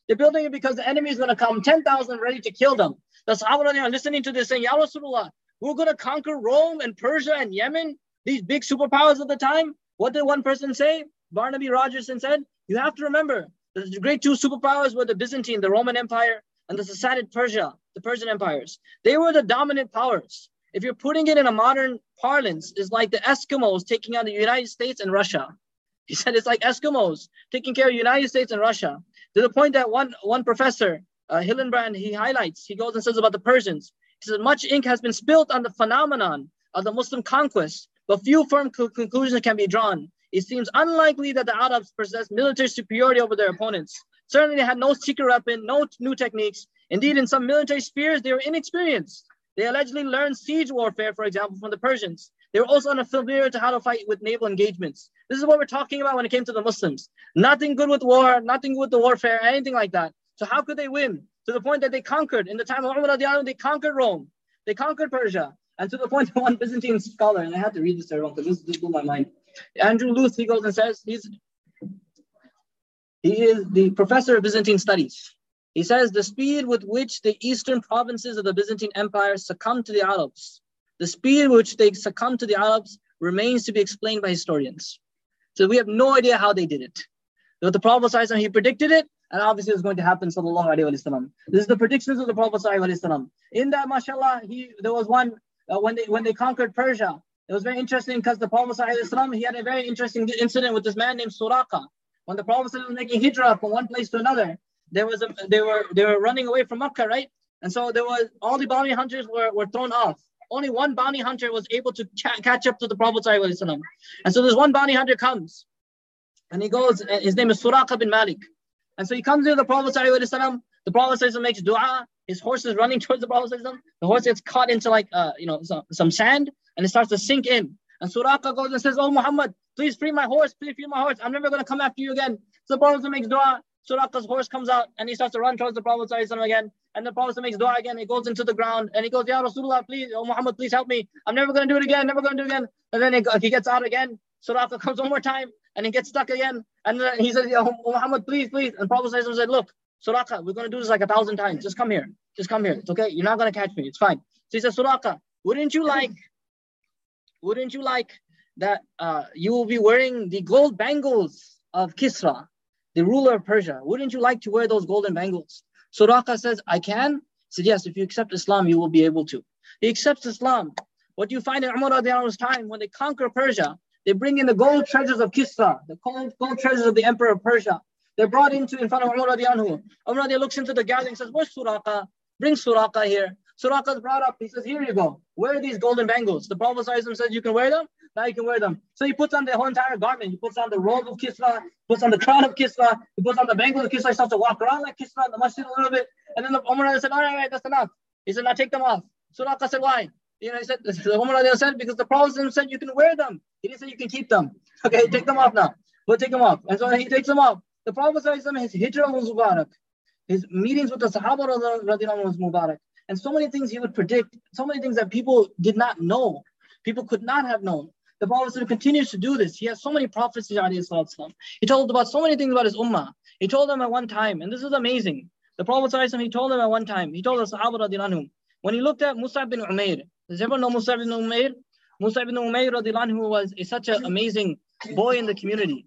They're building it because the enemy is going to come 10,000 ready to kill them. The Sahaba are listening to this saying, Ya Rasulullah, we're going to conquer Rome and Persia and Yemen, these big superpowers of the time. What did one person say? Barnaby Rogerson said, you have to remember, the great two superpowers were the Byzantine, the Roman Empire, and the Sassanid Persia, the Persian empires. They were the dominant powers. If you're putting it in a modern parlance, it's like the Eskimos taking on the United States and Russia. He said it's like Eskimos taking care of the United States and Russia. To the point that one professor, Hillenbrand, he highlights, he goes and says about the Persians. He says, much ink has been spilled on the phenomenon of the Muslim conquest, but few firm conclusions can be drawn. It seems unlikely that the Arabs possessed military superiority over their opponents. Certainly they had no secret weapon, no new techniques. Indeed, in some military spheres, they were inexperienced. They allegedly learned siege warfare, for example, from the Persians. They were also unfamiliar to how to fight with naval engagements. This is what we're talking about when it came to the Muslims. Nothing good with war, nothing good with the warfare, anything like that. So how could they win? To the point that they conquered, in the time of Umar radiallahu anhu, they conquered Rome. They conquered Persia. And to the point that one Byzantine scholar, and I had to read this to everyone because this blew my mind. Andrew Luth, he goes and says, he is the professor of Byzantine studies. He says, the speed with which the eastern provinces of the Byzantine Empire succumbed to the Arabs, the speed with which they succumbed to the Arabs remains to be explained by historians. So we have no idea how they did it. But the Prophet ﷺ, he predicted it, and obviously it was going to happen, sallallahu alayhi wa sallam. This is the predictions of the Prophet sallallahu alayhi wa sallam. In that, mashallah, there was one, when they conquered Persia, it was very interesting because the Prophet sallallahu alayhi wa sallam, he had a very interesting incident with this man named Suraqa. When the Prophet was making hijrah from one place to another, they were running away from Makkah, right? And so all the bounty hunters were thrown off. Only one bounty hunter was able to catch up to the Prophet ﷺ. And so this one bounty hunter comes, and he goes, his name is Suraqa bin Malik. And so he comes to the Prophet ﷺ. The Prophet ﷺ makes dua. His horse is running towards the Prophet ﷺ. The horse gets caught into some sand, and it starts to sink in. And Suraqa goes and says, oh Muhammad, please free my horse, please free my horse. I'm never going to come after you again. So the Prophet makes dua. Suraqa's horse comes out and he starts to run towards the Prophet ﷺ again. And the Prophet makes dua again. He goes into the ground and he goes, Ya Rasulullah, please, oh Muhammad, please help me. I'm never going to do it again, never going to do it again. And then he gets out again. Suraqa comes one more time and he gets stuck again. And then he says, oh Muhammad, please, please. And the Prophet ﷺ said, look, Suraqa, we're going to do this like 1,000 times. Just come here. Just come here. It's okay. You're not going to catch me. It's fine. So he says, Suraqa, wouldn't you like that you will be wearing the gold bangles of Kisra, the ruler of Persia? Wouldn't you like to wear those golden bangles? Suraqa says, I can. He said, yes, if you accept Islam, you will be able to. He accepts Islam. What you find in Umar radiallahu anhu's time, when they conquer Persia, they bring in the gold treasures of Kisra, the gold treasures of the emperor of Persia. They're brought in front of Umar radiallahu anhu. Umar radiallahu looks into the gathering and says, where's Suraqa? Bring Suraqa here. Suraqa's brought up. He says, here you go. Wear these golden bangles. The Prophet says, you can wear them? Now you can wear them. So he puts on the whole entire garment. He puts on the robe of Kisra, puts on the crown of Kisra, he puts on the bangles of Kisra. He starts to walk around like Kisra in the masjid a little bit. And then Umar said, all right, that's enough. He said, now take them off. Suraqa said, why? He said, Umar said, because the Prophet said you can wear them. He didn't say you can keep them. Okay, take them off now. But take them off. And so he takes them off. The Prophet his hijrah was Mubarak. His meetings with the Sahaba was Mubarak. And so many things he would predict, so many things that people did not know. People could not have known. The Prophet continues to do this. He has so many prophecies. He told about so many things about his ummah. He told them at one time, and this is amazing. The Prophet, he told them at one time, he told the Sahaba radiallahu anhum, when he looked at Mus'ab bin Umair. Does everyone know Mus'ab bin Umair? Mus'ab bin Umair radiallahu anhu was such an amazing boy in the community.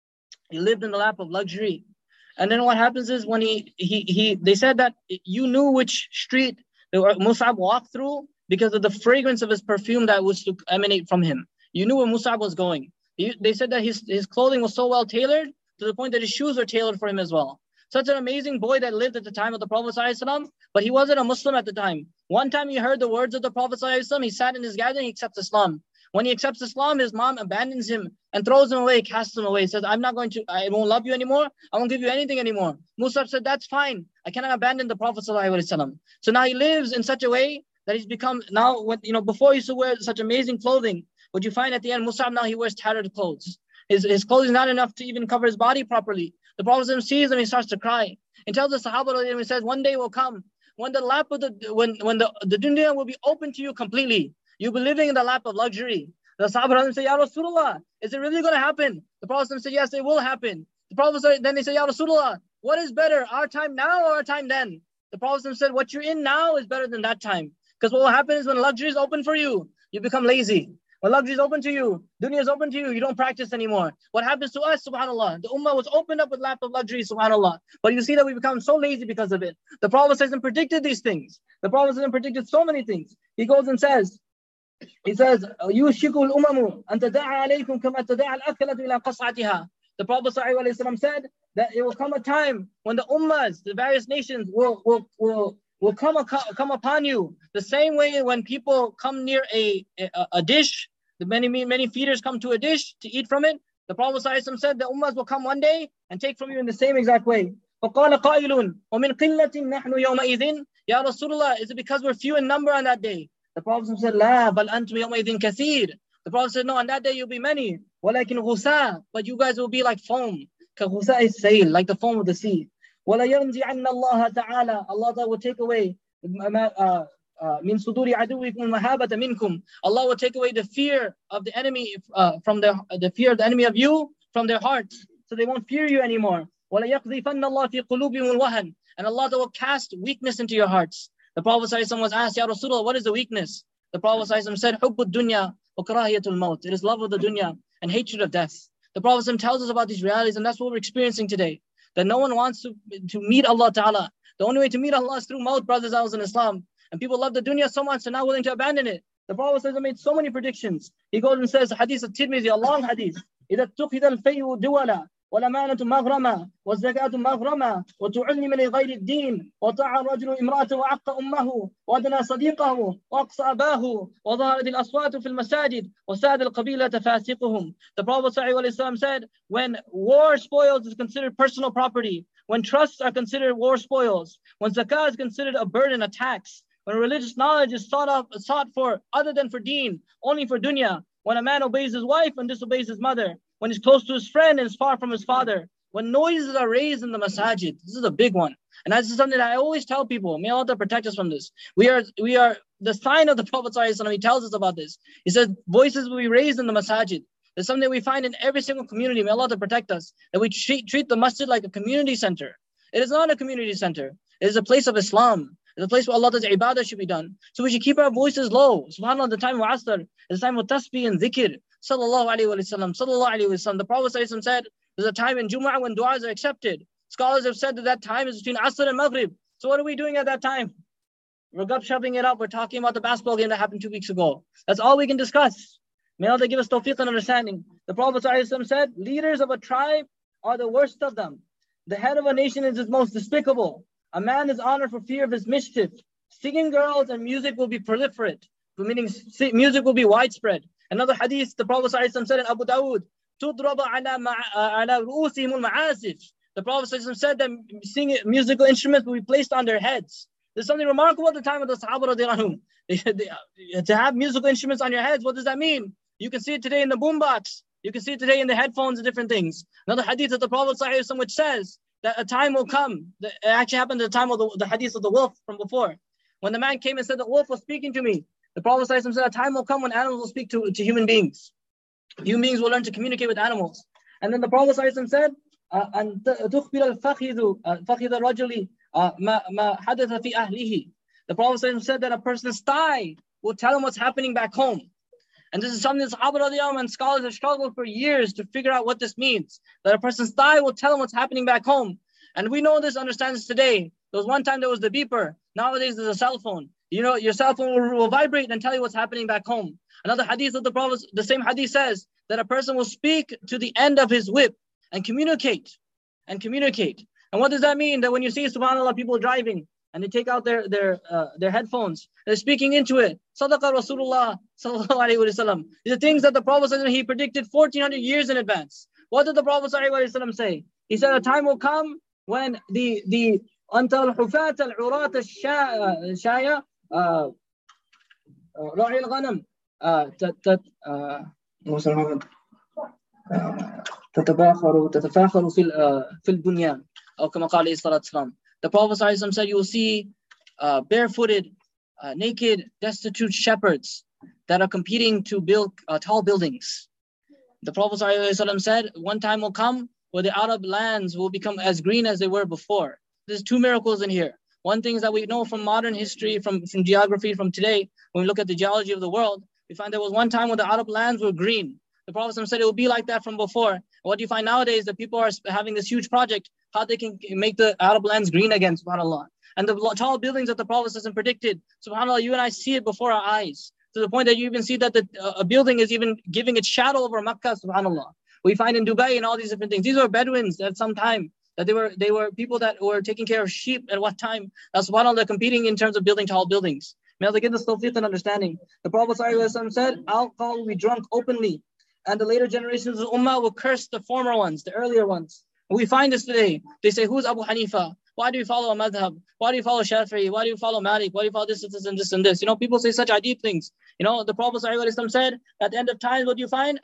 He lived in the lap of luxury. And then what happens is when they said that you knew which street Mus'ab walked through because of the fragrance of his perfume that was to emanate from him. You knew where Mus'ab was going. They said that his clothing was so well tailored to the point that his shoes were tailored for him as well. Such an amazing boy that lived at the time of the Prophet ﷺ, but he wasn't a Muslim at the time. One time he heard the words of the Prophet ﷺ, he sat in his gathering, he accepts Islam. When he accepts Islam, his mom abandons him and throws him away, casts him away. He says, I won't love you anymore. I won't give you anything anymore. Mus'ab said, that's fine. I cannot abandon the Prophet ﷺ. So now he lives in such a way that he's become, now, before he used to wear such amazing clothing, what you find at the end, Mus'ab now he wears tattered clothes. His clothes is not enough to even cover his body properly. The Prophet sees him, he starts to cry. He tells the Sahaba, he says, one day will come when the lap of the dunya will be open to you completely. You'll be living in the lap of luxury. The Sahaba say, Ya Rasulullah, is it really going to happen? The Prophet said, yes, it will happen. The Prophet said, then they say, Ya Rasulullah, what is better, our time now or our time then? The Prophet said, what you're in now is better than that time. Because what will happen is when luxury is open for you, you become lazy. When luxury is open to you, dunya is open to you, you don't practice anymore. What happens to us, subhanAllah? The ummah was opened up with lap of luxury, subhanAllah. But you see that we become so lazy because of it. The Prophet predicted these things. The Prophet predicted so many things. He goes and says, يُوشِكُ الْأُمَمُ أَن تَدَعَ عَلَيْكُمْ كَمَا تَدَعَ الْأَكْلَةُ إِلَى قَصْعَتِهَا. The Prophet ﷺ said that it will come a time when the ummahs, the various nations will come upon you the same way when people come near a dish. The many feeders come to a dish to eat from it. The Prophet ﷺ said the ummahs will come one day and take from you in the same exact way. فَقَالَ قَائِلٌ وَمِنْ قِلَّةٍ نَحْنُ يَوْمَئِذٍ. Ya Rasulullah, is it because we're few in number on that day? The Prophet said, لَا بَلْ أَنْتُمْ يَوْمَئِذٍ كَثِيرٌ. The Prophet said, no, on that day you'll be many. وَلَكِنْ غُثَاء. But you guys will be like foam. كَغُثَاءِ السَّيْلِ. Like the foam of the sea. وَلَيَنْزِعَنَّ اللَّهَ تَعَالَى. Allah will take away مِنْ صُدُورِ عَدُوِّكُمْ الْمَهَابَةَ مِنْكُمْ. Allah will take away the fear of the enemy from the fear of the enemy of you from their hearts. So they won't fear you anymore. وَلَيَقْذِفَنَّ اللَّهُ فِي قُلُوبِهِمُ الْوَهَنَ. And Allah will cast weakness into your hearts. The Prophet ﷺ was asked, Ya Rasulullah, what is the weakness? The Prophet ﷺ said, حُبُّ الدُّنْيَا وَكَرَاهِيَةُ الْمَوْتِ. It is love of the dunya and hatred of death. The Prophet ﷺ tells us about these realities, and that's what we're experiencing today. That no one wants to meet Allah Ta'ala. The only way to meet Allah is through maut, brothers in Islam. And people love the dunya so much, they're not willing to abandon it. The Prophet ﷺ made so many predictions. He goes and says, hadith of Tirmidhi, a long hadith. إِذَا اتُّخِذَ الْفَيْءُ دُوَلًا والأمانة مغرمة والزكاة مغرمة وتعلم لغير الدين وطاع الرجل امرأته وعق أمه وأدنى صديقه وأقصى أباه وظهرت الأصوات في المساجد وساد القبيلة فاسقهم. The Prophet ﷺ said, when war spoils is considered personal property, when trusts are considered war spoils, when zakah is considered a burden, a tax, when religious knowledge is sought for other than for deen, only for dunya, when a man obeys his wife and disobeys his mother, when he's close to his friend and is far from his father, when noises are raised in the masajid. This is a big one. And this is something that I always tell people, may Allah protect us from this. We are the sign of the Prophet ﷺ, he tells us about this. He says, voices will be raised in the masajid. There's something we find in every single community, may Allah protect us, that we treat the masjid like a community center. It is not a community center. It is a place of Islam. It's a place where Allah's ibadah should be done. So we should keep our voices low. SubhanAllah, the time of Asr, the time of tasbih and dhikr. Sallallahu alayhi wa sallam, sallallahu alayhi wa sallam. The Prophet said, there's a time in Jumu'ah when du'as are accepted. Scholars have said that time is between Asr and Maghrib. So what are we doing at that time? We're shoving it up. We're talking about the basketball game that happened 2 weeks ago. That's all we can discuss. May Allah give us tawfiq and understanding. The Prophet said, leaders of a tribe are the worst of them. The head of a nation is his most despicable. A man is honored for fear of his mischief. Singing girls and music will be proliferate, meaning music will be widespread. Another hadith, the Prophet ﷺ said in Abu Dawood, تُضْرَبَ عَلَى رُؤُوسِهِمُ الْمَعَازِفِ. The Prophet ﷺ said that musical instruments will be placed on their heads. There's something remarkable at the time of the Sahaba radiallahu anhum. To have musical instruments on your heads, what does that mean? You can see it today in the boombox. You can see it today in the headphones and different things. Another hadith of the Prophet ﷺ which says that a time will come. It actually happened at the time of the hadith of the wolf from before. When the man came and said, the wolf was speaking to me. The Prophet ﷺ said, a time will come when animals will speak to human beings. Human beings will learn to communicate with animals. And then the Prophet ﷺ said, أَن تُخْبِرَ الْفَخِذُ الرَّجُلِ مَا حَدَثَ فِي أَهْلِهِ. The Prophet ﷺ said that a person's thigh will tell him what's happening back home. And this is something that Sahaba radiallahu and scholars have struggled for years to figure out what this means. That a person's thigh will tell him what's happening back home. And we know this, understand this today. There was one time there was the beeper. Nowadays there's a cell phone. You know, your cell phone will vibrate and tell you what's happening back home. Another hadith of the Prophet, the same hadith says that a person will speak to the end of his whip and communicate. And what does that mean? That when you see, subhanAllah, people driving and they take out their headphones, they're speaking into it. Sadaqa Rasulullah sallallahu alayhi wa sallam. These are things that the Prophet he predicted 1400 years in advance. What did the Prophet say? He said a time will come when the أنت الحفاة العراة الشاية راعي الغنم تتفاخر في البنيان أو كما قال عليه الصلاة والسلام. The Prophet said you will see barefooted, naked, destitute shepherds that are competing to build tall buildings. The Prophet said one time will come where the Arab lands will become as green as they were before. There's two miracles in here. One thing is that we know from modern history, from geography, from today, when we look at the geology of the world, we find there was one time when the Arab lands were green. The Prophet said it will be like that from before. What do you find nowadays? That people are having this huge project, how they can make the Arab lands green again, subhanAllah. And the tall buildings that the Prophet predicted, subhanAllah, you and I see it before our eyes. To the point that you even see that a building is even giving its shadow over Makkah, subhanAllah. We find in Dubai and all these different things. These were Bedouins at some time. That they were people that were taking care of sheep at what time. That's subhanAllah, they're competing in terms of building tall buildings. May Allah give us tawfiq and understanding. The Prophet said, alcohol will be drunk openly. And the later generations of the Ummah will curse the former ones, the earlier ones. And we find this today. They say, who's Abu Hanifa? Why do you follow a madhab? Why do you follow Shafi'i? Why do you follow Malik? Why do you follow this, and this, and this? You know, people say such deep things. You know, the Prophet said, at the end of time, what do you find?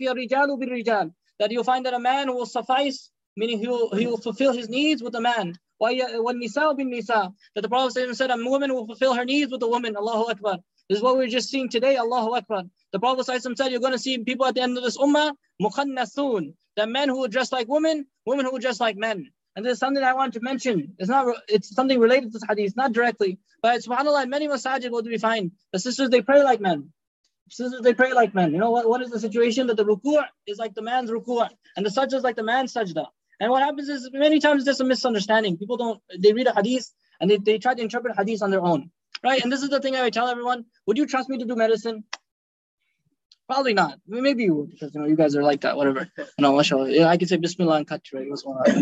That you'll find that a man will suffice, meaning he will fulfill his needs with a man. When Nisa bin Nisa, that the Prophet said, a woman will fulfill her needs with a woman. Allahu Akbar. This is what we're just seeing today. Allahu Akbar. The Prophet said, you're going to see people at the end of this ummah, mukhannathun, that men who will dress like women, women who will dress like men. And this is something I want to mention. It's something related to this hadith, not directly. But subhanAllah, in many masajid, what do we find? The sisters, they pray like men. Sisters, they pray like men. You know what is the situation? That the ruku' is like the man's ruku' and the sajda is like the man's sajda. And what happens is many times there's a misunderstanding. People they read a hadith and they try to interpret hadith on their own. Right? And this is the thing I tell everyone. Would you trust me to do medicine? Probably not. Maybe you would, because you guys are like that, whatever. Mashallah. Yeah, I can say Bismillah and cut, right?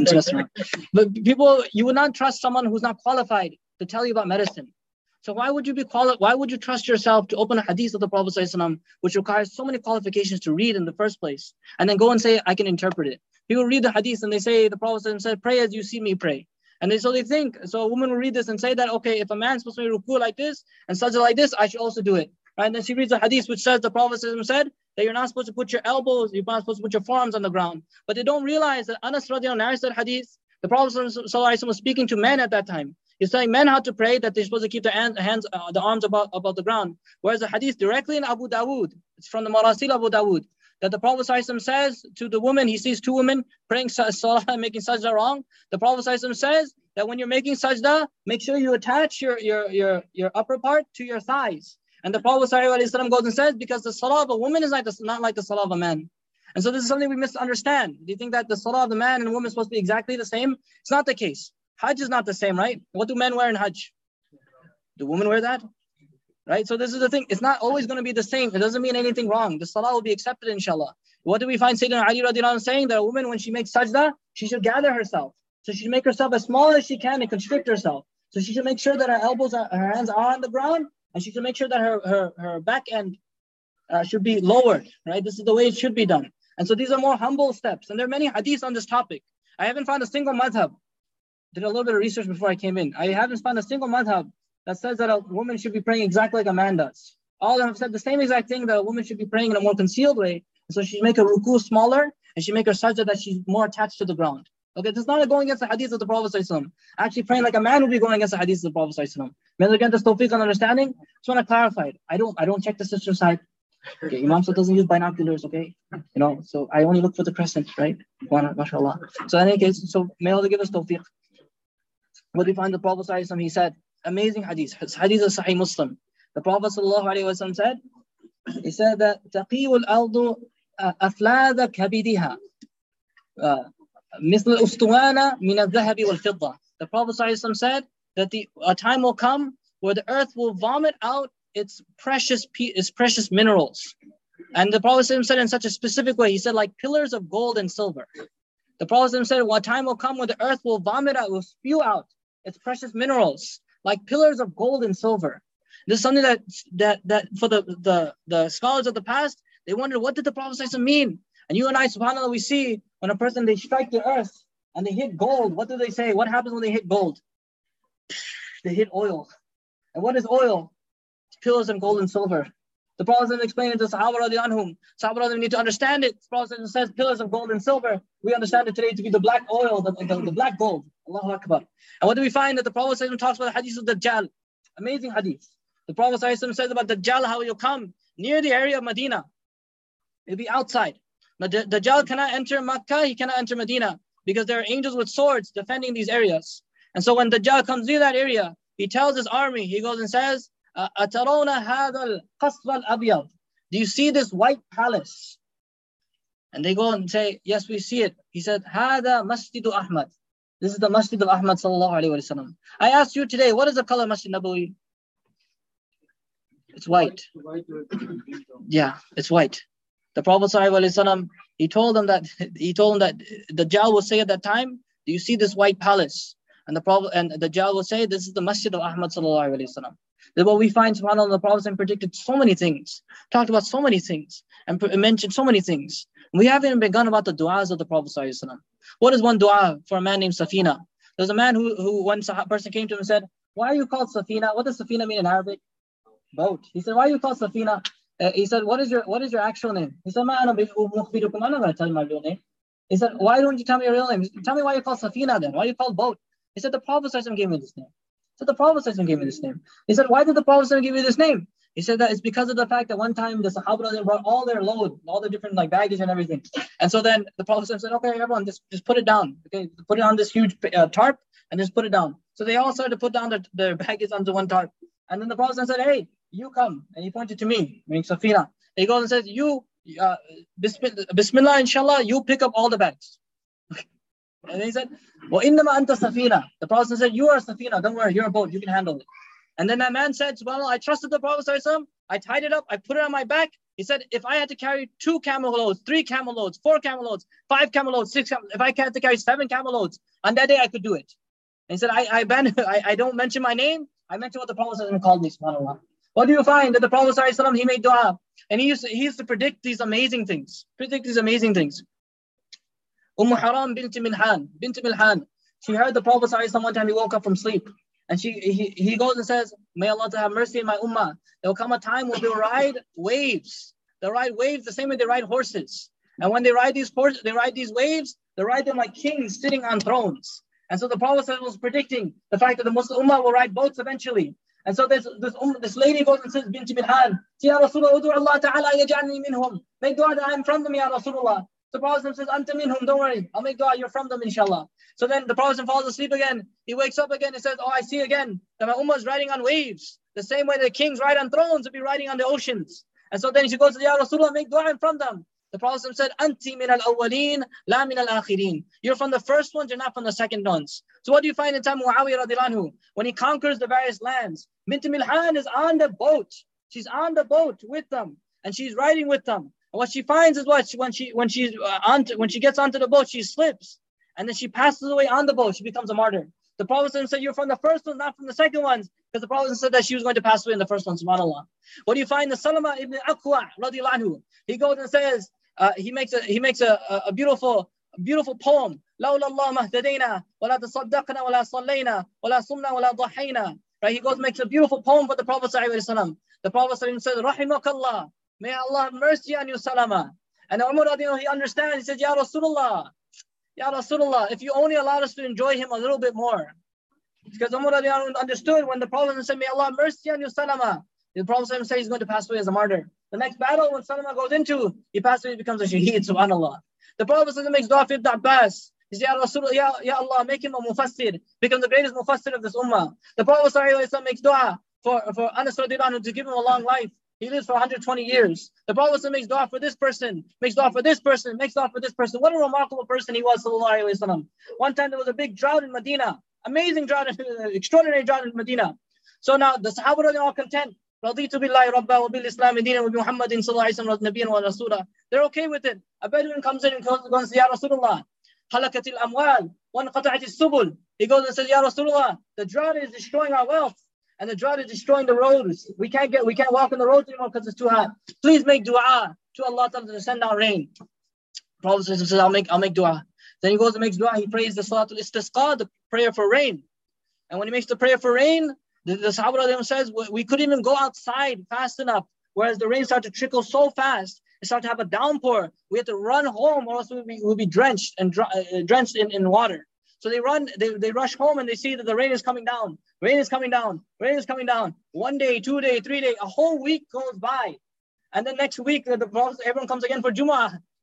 But people, you would not trust someone who's not qualified to tell you about medicine. So why would you why would you trust yourself to open a hadith of the Prophet ﷺ, which requires so many qualifications to read in the first place, and then go and say, I can interpret it? People read the hadith and they say, the Prophet ﷺ said, pray as you see me pray. And so they think, so a woman will read this and say that, okay, if a man's supposed to be ruku like this and sajda like this, I should also do it. Right? And then she reads a hadith which says, the Prophet said that you're not supposed to put your elbows, you're not supposed to put your forearms on the ground. But they don't realize that Anas radiallahu narrates that hadith. The Prophet was speaking to men at that time. He's telling men how to pray, that they're supposed to keep their the arms above the ground. Whereas the hadith directly in Abu Dawood, it's from the Marasil Abu Dawood, that the Prophet says to the woman, he sees two women praying salah and making sajda wrong. The Prophet says that when you're making sajda, make sure you attach your upper part to your thighs. And the Prophet ﷺ goes and says, because the salah of a woman is not like the salah of a man. And so this is something we misunderstand. Do you think that the salah of the man and woman is supposed to be exactly the same? It's not the case. Hajj is not the same, right? What do men wear in Hajj? Do women wear that? Right? So this is the thing. It's not always going to be the same. It doesn't mean anything wrong. The salah will be accepted, inshallah. What do we find Sayyidina Ali radiallahu anh saying? That a woman, when she makes sajda, she should gather herself. So she should make herself as small as she can and constrict herself. So she should make sure that her hands are on the ground, and she should make sure that her back end should be lowered. Right? This is the way it should be done. And so these are more humble steps. And there are many hadiths on this topic. I haven't found a single madhab. Did a little bit of research before I came in. I haven't found a single madhab that says that a woman should be praying exactly like a man does. All of them have said the same exact thing, that a woman should be praying in a more concealed way. So she make her ruku smaller, and she make her sajda that she's more attached to the ground. Okay, this is not going against the hadith of the Prophet ﷺ. Actually praying like a man would be going against the hadith of the Prophet ﷺ. May Allah grant us tawfiq and understanding. Just want to clarify it. I don't check the sister side. Okay, Imam doesn't use binoculars, okay? So I only look for the crescent, right? MashaAllah. So in any case, so may Allah give us tawfiq. What do we find the Prophet ﷺ, he said, amazing hadith. Hadith of Sahih Muslim. The Prophet ﷺ said, he said that تَقِيُّ الْأَرْضُ أَفْلَاذَ كَبِدِهَا مِثْلَ الْأُسْطُوَانَ مِنَ الذَّهَبِ وَالْفِضَّةِ. The Prophet ﷺ said that a time will come where the earth will vomit out its precious minerals. And the Prophet ﷺ said in such a specific way, he said like pillars of gold and silver. The Prophet ﷺ said, a time will come when the earth will vomit out, will spew out its precious minerals, like pillars of gold and silver. This is something that for the scholars of the past, they wondered, what did the Prophet ﷺ mean? And you and I, subhanAllah, we see when a person, they strike the earth and they hit gold, what do they say? What happens when they hit gold? They hit oil. And what is oil? It's pillars of gold and silver. The Prophet explained it to Sahaba radiallahu anhum. Sahaba radiallahu need to understand it. The Prophet says pillars of gold and silver. We understand it today to be the black oil, the black gold. Allahu Akbar. And what do we find? That the Prophet talks about the hadith of Dajjal. Amazing hadith. The Prophet says about Dajjal, how he'll come near the area of Medina. He'll be outside. The Dajjal cannot enter Makkah, he cannot enter Medina, because there are angels with swords defending these areas. And so when Dajjal comes near that area, he tells his army, he goes and says, أَتَرَوْنَ هَذَا الْقَصْرَ الْأَبْيَضِ, do you see this white palace? And they go and say, yes, we see it. He said, هَذَا Masjidu Ahmad. This is the Masjid of Ahmad sallallahu alayhi wa sallam. I asked you today, what is the color of Masjid Nabawi? It's white. Yeah, it's white. The Prophet sallallahu alayhi wa sallam, he told him that Dajjal will say at that time, do you see this white palace? And the Prophet and Dajjal will say, this is the Masjid of Ahmad sallallahu alayhi wa sallam. That's what we find, subhanAllah, the Prophet predicted so many things, talked about so many things, and mentioned so many things. We haven't even begun about the du'as of the Prophet sallallahu alayhi wa sallam. What is one dua for a man named Safina? There's a man who one person came to him and said, why are you called Safina? What does Safina mean in Arabic? Boat. He said, why are you called Safina? He said, what is your actual name? He said, I'm not going to tell you my real name. He said, why don't you tell me your real name? Tell me why you're called Safina then. Why are you called boat? He said, the Prophet gave me this name. He said, the Prophet gave me this name. He said, why did the Prophet give you this name? He said that it's because of the fact that one time the Sahaba brought all their load, all the different baggage and everything. And so then the Prophet said, okay, everyone, just put it down. Okay, put it on this huge tarp and just put it down. So they all started to put down their baggage onto one tarp. And then the Prophet said, hey, you come. And he pointed to me, meaning Safina. He goes and says, you, Bismillah, inshallah, you pick up all the bags. And he said, وَإِنَّمَا أَنْتَ Safina. The Prophet said, you are Safina, don't worry, you're a boat, you can handle it. And then that man said, subhanAllah, I trusted the Prophet ﷺ, I tied it up, I put it on my back. He said, if I had to carry 2 camel loads, 3 camel loads, 4 camel loads, 5 camel loads, 6 camel, if I had to carry 7 camel loads, on that day I could do it. And he said, I don't mention my name, I mention what the Prophet ﷺ called me, subhanAllah. What do you find? That the Prophet ﷺ, he made dua. And he used to predict these amazing things. Haram bint Milhan. She heard the Prophet ﷺ one time, he woke up from sleep. And he goes and says, may Allah have mercy in my ummah. There will come a time when they'll ride waves. They'll ride waves the same way they ride horses. And when they ride these waves, they ride them like kings sitting on thrones. And so the Prophet was predicting the fact that the Muslim ummah will ride boats eventually. And so this lady goes and says, Bint Milhan, Ya Rasulullah, udu Allah ta'ala yaj'alni minhum. Make dua that I'm from them, Ya Rasulullah. The Prophet says, Anta minhum, don't worry, I'll make dua, you're from them, inshallah. So then the Prophet falls asleep again. He wakes up again and says, oh, I see again that my ummah is riding on waves. The same way the kings ride on thrones, will be riding on the oceans. And so then she goes to Ya Rasulullah, make dua, I'm from them. The Prophet said, Anti min al-awwaleen, la min al-akhirin. You're from the first ones, you're not from the second ones. So what do you find in time Muawiyah radiallahu anhu? When he conquers the various lands, Bint Milhan is on the boat. She's on the boat with them. And she's riding with them. And what she finds is what? When she gets onto the boat, she slips. And then she passes away on the boat. She becomes a martyr. The Prophet said, you're from the first ones, not from the second ones. Because the Prophet said that she was going to pass away in the first one, subhanAllah. What do you find? The Salama ibn Aqwa, radiallahu anhu, he goes and says, he makes a beautiful poem. لَوْلَا اللَّهُ مَهْتَدَيْنَا وَلَا تَصَدَّقْنَا وَلَا صَلَّيْنَا وَلَا صُمْنَا وَلَا ضَحَيْنَا. Right? He goes and makes a beautiful poem for the Prophet ﷺ. The Prophet ﷺ says, رَحِمَكَ اللَّهُ. May Allah have mercy on you, Salama. And Umar, he understands. He says, Ya Rasulullah, if you only allowed us to enjoy him a little bit more. Because Umar understood when the Prophet said, may Allah have mercy on you, Salama. The Prophet says he's going to pass away as a martyr. The next battle, when Salama goes into, he passes away, he becomes a shaheed, subhanAllah. The Prophet makes dua for Ibn Abbas. He says, Ya Rasulullah, Ya Allah, make him a mufassir, become the greatest mufassir of this ummah. The Prophet makes dua for Anas radiallahu anhu to give him a long life. He lives for 120 years. The Prophet makes dua for this person, makes dua for this person, makes dua for this person. What a remarkable person he was, sallallahu alayhi wa sallam. One time there was a big drought in Medina. Amazing drought, extraordinary drought in Medina. So now the Sahaba are all content. رَضِيتُ بِاللَّهِ رَبَّا وَبِالْإِسْلَامِ دِينًا وَبِمُحَمَّدٍ صَلَّى اللَّهُ عَلَيْهِ وَسَلَّمَ نَبِيًّا وَرَسُولًا. They're okay with it. A Bedouin comes in and goes, Ya Rasulullah, هَلَكَتِ الْأَمْوَالِ وَانْقَطَعَتِ السُّبُلِ. He goes and says, Ya Rasulullah, the drought is destroying our wealth. And the drought is destroying the roads. We can't walk on the roads anymore because it's too hot. Please make dua to Allah to send down rain. The Prophet says, I'll make dua. Then he goes and makes dua. He prays the Salatul Istisqa, the prayer for rain. And when he makes the prayer for rain, the Sahaba says, we couldn't even go outside fast enough. Whereas the rain started to trickle so fast, it started to have a downpour. We had to run home or else we'll be drenched in water. So they rush home and they see that the rain is coming down. Rain is coming down. Rain is coming down. 1 day, 2 days, 3 days, a whole week goes by. And then next week, everyone comes again for Jumu'ah.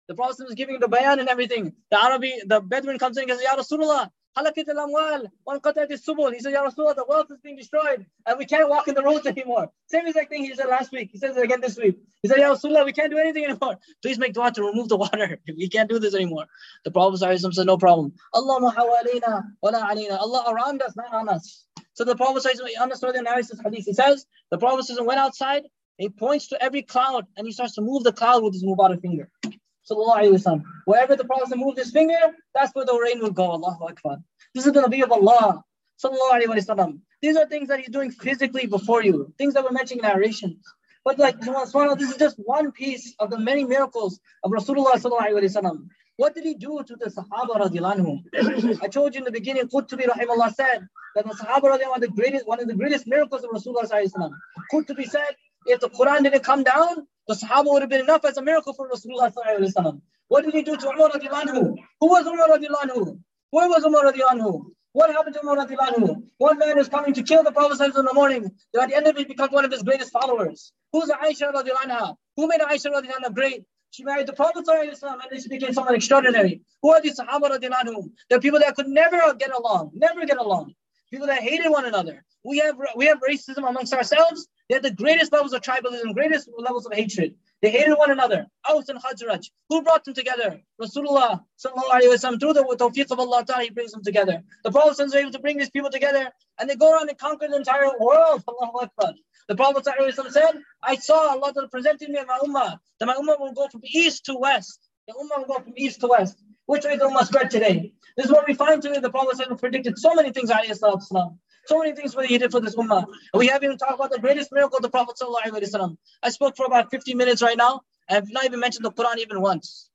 The Prophet was giving the bayan and everything. The Bedouin comes in and says, Ya Rasulullah, halakit al-amwal, wanqatat al-subul. He says, Ya Rasulullah, the wealth is being destroyed and we can't walk in the roads anymore. Same exact thing he said last week. He says it again this week. He said, Ya Rasulullah, we can't do anything anymore. Please make dua to remove the water. We can't do this anymore. The Prophet said, no problem. Allahumma hawalina wa la alayna. Allah around us, not on us. So the Prophet understood and narrates this hadith. He says, the Prophet went outside, he points to every cloud and he starts to move the cloud with his Mubarak finger. Sallallahu Alaihi Wasallam. Wherever the Prophet moved his finger, that's where the rain will go. Allahu Akbar. This is the Nabi of Allah. Sallallahu Alaihi Wasallam. These are things that he's doing physically before you. Things that we're mentioning in narrations. But like, subhanAllah, this is just one piece of the many miracles of Rasulullah Sallallahu Alaihi Wasallam. What did he do to the Sahaba radiallahu anhum? I told you in the beginning, Qurtubi rahimahullah said that the Sahaba radiallahu anhum, one of the greatest miracles of Rasulullah sallallahu alaihi wasallam. Qurtubi said, if the Quran didn't come down, the Sahaba would have been enough as a miracle for Rasulullah sallallahu alaihi wasallam. What did he do to Umar radiallahu anhu? Who was Umar radiallahu anhu? Where was Umar radiallahu anhu? What happened to Umar radiallahu anhu? One man is coming to kill the Prophet sallallahu alaihi wasallam in the morning. At the end of it, becomes one of his greatest followers. Who's Aisha radiallahu anha? Who made Aisha radiallahu anha great? She married the Prophet ﷺ and then she became someone extraordinary. Who are these Sahaba radiallahu anhum? They're people that could never get along. People that hated one another. We have racism amongst ourselves. They had the greatest levels of tribalism, greatest levels of hatred. They hated one another. Aus and Khazraj. Who brought them together? Rasulullah sallallahu alaihi wasallam. Through the tawfiq of Allah Ta'ala, He brings them together. The Prophet was able to bring these people together and they go around and conquer the entire world. Allahu Akbar. The Prophet said, I saw Allah presented me in my ummah, that my ummah will go from east to west. The ummah will go from east to west. Which way the ummah spread today? This is what we find today. The Prophet predicted so many things, so many things what he did for this ummah. And we haven't even talked about the greatest miracle of the Prophet ﷺ. I spoke for about 50 minutes right now. I have not even mentioned the Quran even once.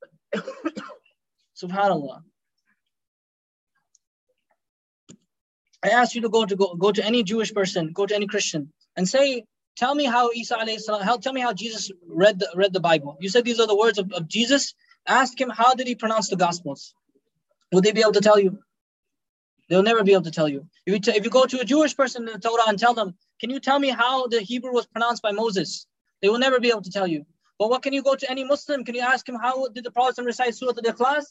Subhanallah. I ask you to go to any Jewish person, go to any Christian, and say, tell me how Isa alayhi salam, tell me how Jesus read the Bible. You said these are the words of Jesus. Ask him, how did he pronounce the Gospels? Would they be able to tell you? They'll never be able to tell you. If you go to a Jewish person in the Torah and tell them, can you tell me how the Hebrew was pronounced by Moses? They will never be able to tell you. But what can you go to any Muslim? Can you ask him, how did the Prophet recite Surah Al-Ikhlas?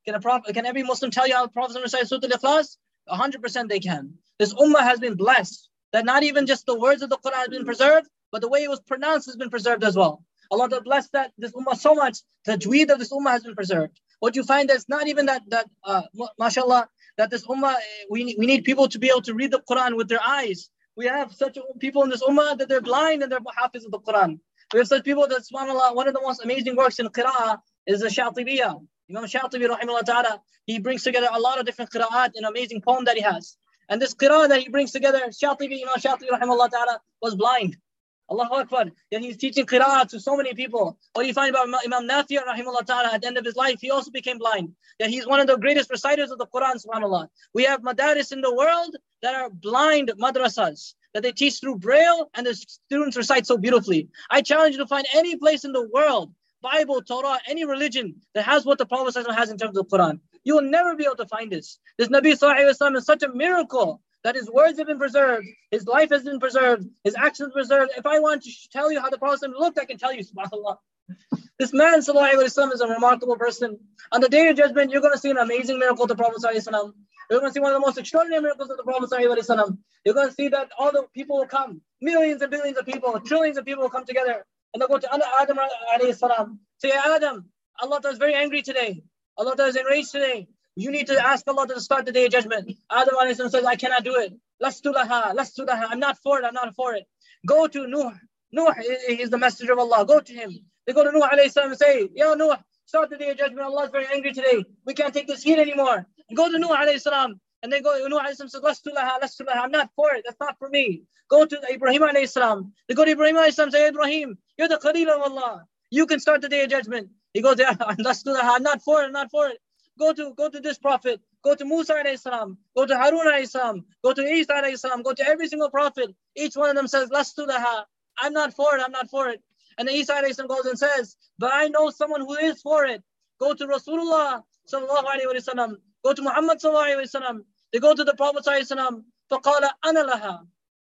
Can every Muslim tell you how the Prophet recited Surah Al-Ikhlas? 100% they can. This ummah has been blessed that not even just the words of the Quran has been preserved, but the way it was pronounced has been preserved as well. Allah bless this ummah so much, the tajweed of this ummah has been preserved. What you find is not even that mashallah, that this ummah, we need people to be able to read the Quran with their eyes. We have such people in this ummah that they're blind and they're hafiz of the Quran. We have such people that, subhanAllah, one of the most amazing works in qira'ah is the Shatibiyah. Imam Shatibi rahimahullah ta'ala, he brings together a lot of different qira'at, an amazing poem that he has. And this qira'ah that he brings together, Imam Shatibi rahimahullah ta'ala was blind. Allahu Akbar. And he's teaching qira'at to so many people. What do you find about Imam Nafi rahimahullah ta'ala at the end of his life? He also became blind. That he's one of the greatest reciters of the Quran, subhanAllah. We have madaris in the world that are blind madrasas, that they teach through Braille and the students recite so beautifully. I challenge you to find any place in the world, Bible, Torah, any religion that has what the Prophet has in terms of the Quran. You will never be able to find this. This Nabi sallallahu alaihi wasallam is such a miracle that his words have been preserved, his life has been preserved, his actions preserved. If I want to tell you how the Prophet looked, I can tell you, subhanAllah. This man sallallahu alaihi wasallam is a remarkable person. On the Day of Judgment, you're going to see an amazing miracle of the Prophet sallallahu alaihi wasallam. You're going to see one of the most extraordinary miracles of the Prophet sallallahu alaihi wasallam. You're going to see that all the people will come, millions and billions of people, trillions of people will come together. And they'll go to Adam alayhi salam. Say, Adam, Allah is very angry today. Allah is enraged today. You need to ask Allah to start the Day of Judgment. Adam alayhi salam says, I cannot do it. Lastu laha. I'm not for it. Go to Nuh. Nuh is the messenger of Allah. Go to him. They go to Nuh alayhi salam and say, Ya Nuh, start the Day of Judgment. Allah is very angry today. We can't take this heat anymore. And go to Nuh alayhi salam. And they go, Nuh alayhi salam says, Lastu laha. I'm not for it. That's not for me. Go to Ibrahim alayhi salam. They go to Ibrahim alayhi salam and say, Ibrahim, you're the Khalil of Allah. You can start the Day of Judgment. He goes, Lastu laha. I'm not for it. Go to this prophet. Go to Musa alayhi salam. Go to Harun alayhi salam. Go to Isa alayhi salam. Go to every single prophet. Each one of them says, Lastu laha. I'm not for it. And then Isa alayhi salam goes and says, but I know someone who is for it. Go to Rasulullah sallallahu alayhi wa sallam. Go to Muhammad sallallahu alayhi wa sallam. They go to the Prophet sallallahu alayhi wa sallam. فَقَالَ أَنَا لَهَا.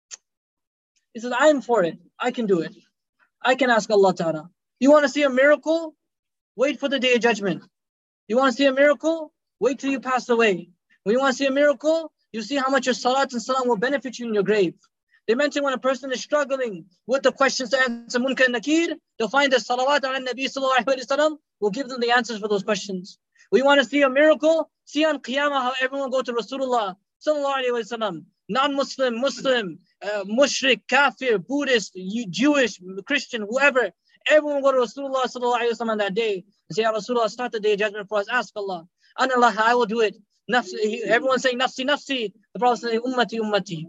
He says, I am for it. I can do it. I can ask Allah Ta'ala. You want to see a miracle? Wait for the day of judgment. You want to see a miracle? Wait till you pass away. When you want to see a miracle, you see how much your salat and salam will benefit you in your grave. They mention when a person is struggling with the questions to answer Munkar and Nakir, they'll find that salawat ala Nabi sallallahu alayhi wa sallam will give them the answers for those questions. We want to see a miracle, see on Qiyamah how everyone will go to Rasulullah sallallahu alayhi wa sallam. Non-Muslim, Muslim, Mushrik, Kafir, Buddhist, Jewish, Christian, whoever. Everyone will go to Rasulullah sallallahu alayhi wa sallam that day and say, Ya Rasulullah, start the day of judgment for us. Ask Allah. Ana Allah, I will do it. Everyone saying, Nafsi, Nafsi. The Prophet says, Ummati, Ummati.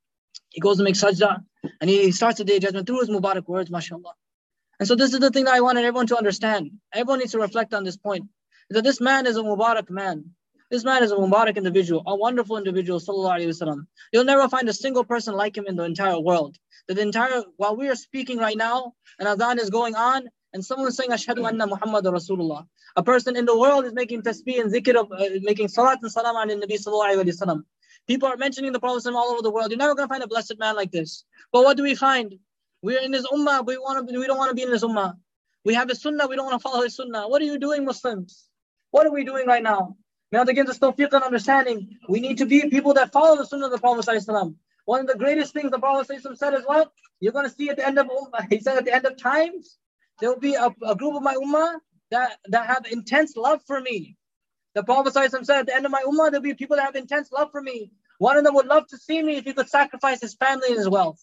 He goes to make sajda and he starts the day of judgment through his Mubarak words, mashallah. And so this is the thing that I wanted everyone to understand. Everyone needs to reflect on this point. That this man is a Mubarak man. This man is a Mubarak individual, a wonderful individual, sallallahu alayhi wa sallam. You'll never find a single person like him in the entire world. While we are speaking right now, and adhan is going on, and someone is saying, Ashhadu anna Muhammadur Rasulullah. A person in the world is making tasbih and zikr of, making salat and salam on the Nabi sallallahu alayhi wa sallam. People are mentioning the Prophet all over the world. You're never going to find a blessed man like this. But what do we find? We're in his ummah, but we don't want to be in his ummah. We have his sunnah, we don't want to follow his sunnah. What are you doing, Muslims? What are we doing right now? May Allah give us tawfiq and understanding. We need to be people that follow the sunnah of the Prophet ﷺ. One of the greatest things the Prophet ﷺ said is what? You're going to see at the end of ummah. He said at the end of times, there will be a group of my ummah that have intense love for me. The Prophet ﷺ said at the end of my ummah, there'll be people that have intense love for me. One of them would love to see me if he could sacrifice his family and his wealth.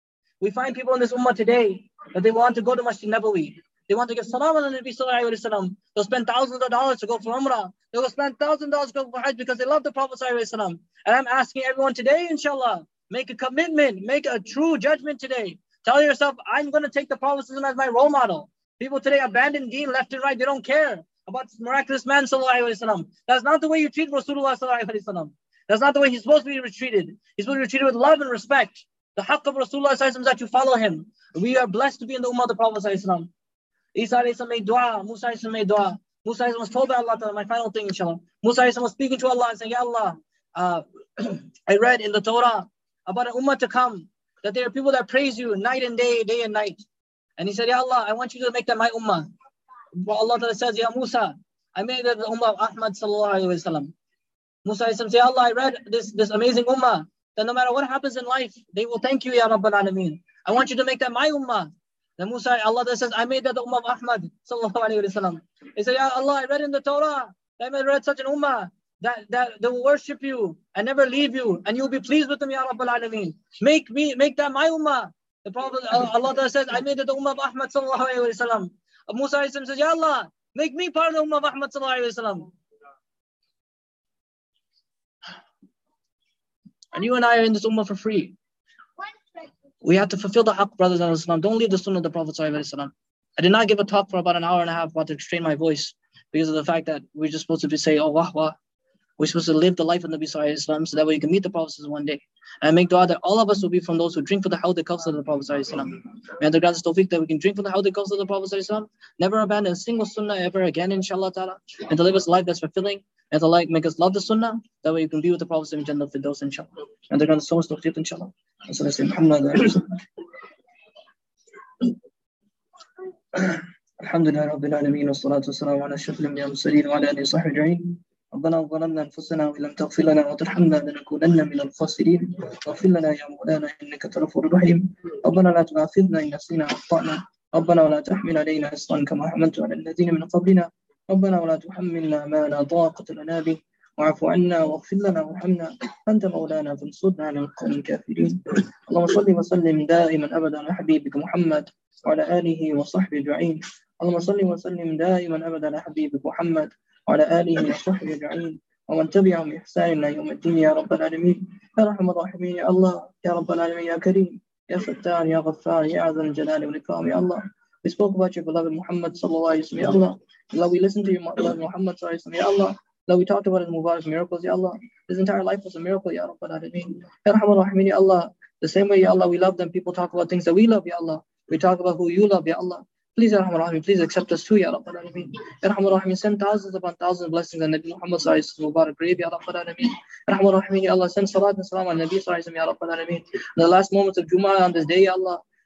We find people in this ummah today that they want to go to Masjid Nabawi. They want to give salam on the Nabi sallallahu alayhi wa sallam. They'll spend thousands of dollars to go for Umrah. They'll spend $1,000 to go for Hajj because they love the Prophet sallallahu alayhi wa sallam. And I'm asking everyone today, inshallah, make a commitment, make a true judgment today. Tell yourself, I'm going to take the Prophet sallallahu alayhi wa sallam as my role model. People today abandon deen left and right. They don't care about this miraculous man sallallahu alayhi wa sallam. That's not the way you treat Rasulullah sallallahu alayhi wa sallam. That's not the way he's supposed to be treated. He's supposed to be treated with love and respect. The haqq of Rasulullah sallallahu alayhi wa sallam is that you follow him. We are blessed to be in the ummah of the Prophet sallallahu alayhi wa sallam. Isa alayhi salam made dua, Musa alayhi salam made dua. Musa alayhi salam was told by Allah Ta'ala, my final thing inshallah. Musa alayhi salam was speaking to Allah and saying, Ya Allah, I read in the Torah about an ummah to come, that there are people that praise you night and day and night. And he said, Ya Allah, I want you to make that my ummah. But Allah Ta'ala says, Ya Musa, I made that the ummah of Ahmad sallallahu alayhi wa sallam. Musa alayhi salam said, Ya Allah, I read this amazing ummah, that no matter what happens in life, they will thank you, Ya Rabbal Alameen. I want you to make that my ummah. Then Musa, Allah says, I made that the ummah of Ahmad sallallahu alayhi wa sallam. He said, Ya Allah, I read in the Torah, that I read such an ummah, that they will worship you and never leave you, and you will be pleased with them, Ya Rabbal Alameen. Make that my ummah. The Prophet, Allah says, I made that the ummah of Ahmad sallallahu alayhi wa sallam. Musa says, Ya Allah, make me part of the ummah of Ahmad sallallahu alayhi wa sallam. And you and I are in this ummah for free. We have to fulfill the haqq, brothers and sisters. Don't leave the sunnah of the Prophet ﷺ. I did not give a talk for about an hour and a half about to restrain my voice because of the fact that we're just supposed to say, oh, wah, wah. We're supposed to live the life of Nabi ﷺ so that way you can meet the Prophet one day. And I make dua that all of us will be from those who drink for the Hawd al-Kawthar of the Prophet ﷺ. May Allah grant us tawfiq that we can drink for the Hawd al-Kawthar of the Prophet ﷺ, never abandon a single sunnah ever again, inshallah ta'ala, and to live us a life that's fulfilling, and to make us love the sunnah, that way you can be with the Prophet in Jannah Firdaus, inshallah. And grant us so much tawfiq, inshallah. Alhamdulillah Rabbil Alameen, wassalatu wassalamu ala ashrafil anbiya wal mursalin wa ala alihi wa sahbihi ajma'in. ربنا ظلمنا أنفسنا وإن لم تغفر لنا وترحمنا لنكونن من الخاسرين واغفر لنا يا مولانا إنك أنت الغفور الرحيم ربنا لا تؤاخذنا إن نسينا أو أخطأنا ربنا ولا تحمل علينا إصرا كما حملت على الذين من قبلنا ربنا ولا تحملنا ما لا طاقة لنا به واعف عنا واغفر لنا وارحمنا أنت مولانا فانصرنا على القوم الكافرين اللهم صل وسلم دائما أبدا على حبيبك محمد وعلى آله وصحبه أجمعين اللهم صل وسلم دائما أبدا على حبيبك محمد وعلى آله وصحبه أجمعين ومن تبعهم بإحسان إلى يوم الدين يا رب العالمين يا رحم الراحمين يا الله يا رب العالمين يا كريم يا ستار يا غفار يا عز الجلال والإكرام يا الله. We spoke about your beloved Muhammad sallallahu alayhi wa sallam, ya Allah. Allah, we listened to your beloved Muhammad sallallahu alayhi wa sallam, ya Allah. Allah, we talked about his Mubarak miracles, ya Allah. His entire life was a miracle, ya Rabbal Alameen. Ya Rahman Rahim, ya Allah. The same way, ya Allah, we love them. People talk about things that we love, ya Allah. We talk about who you love, ya Allah. Please, Ya Rahman Rahim, please accept us too, ya Rabbal Alameen. Ya Rahman Rahim, send thousands upon thousands of blessings on Nabi Muhammad sallallahu alayhi wa sallam, Mubarak grave, ya Rabbal Alameen. Ya Rahman Rahim, ya Allah, send salat and salam on Nabi sallallahu alayhi wa sallam, ya Rabbal Alameen. In the last moments of Jumu'ah on this day, ya Allah.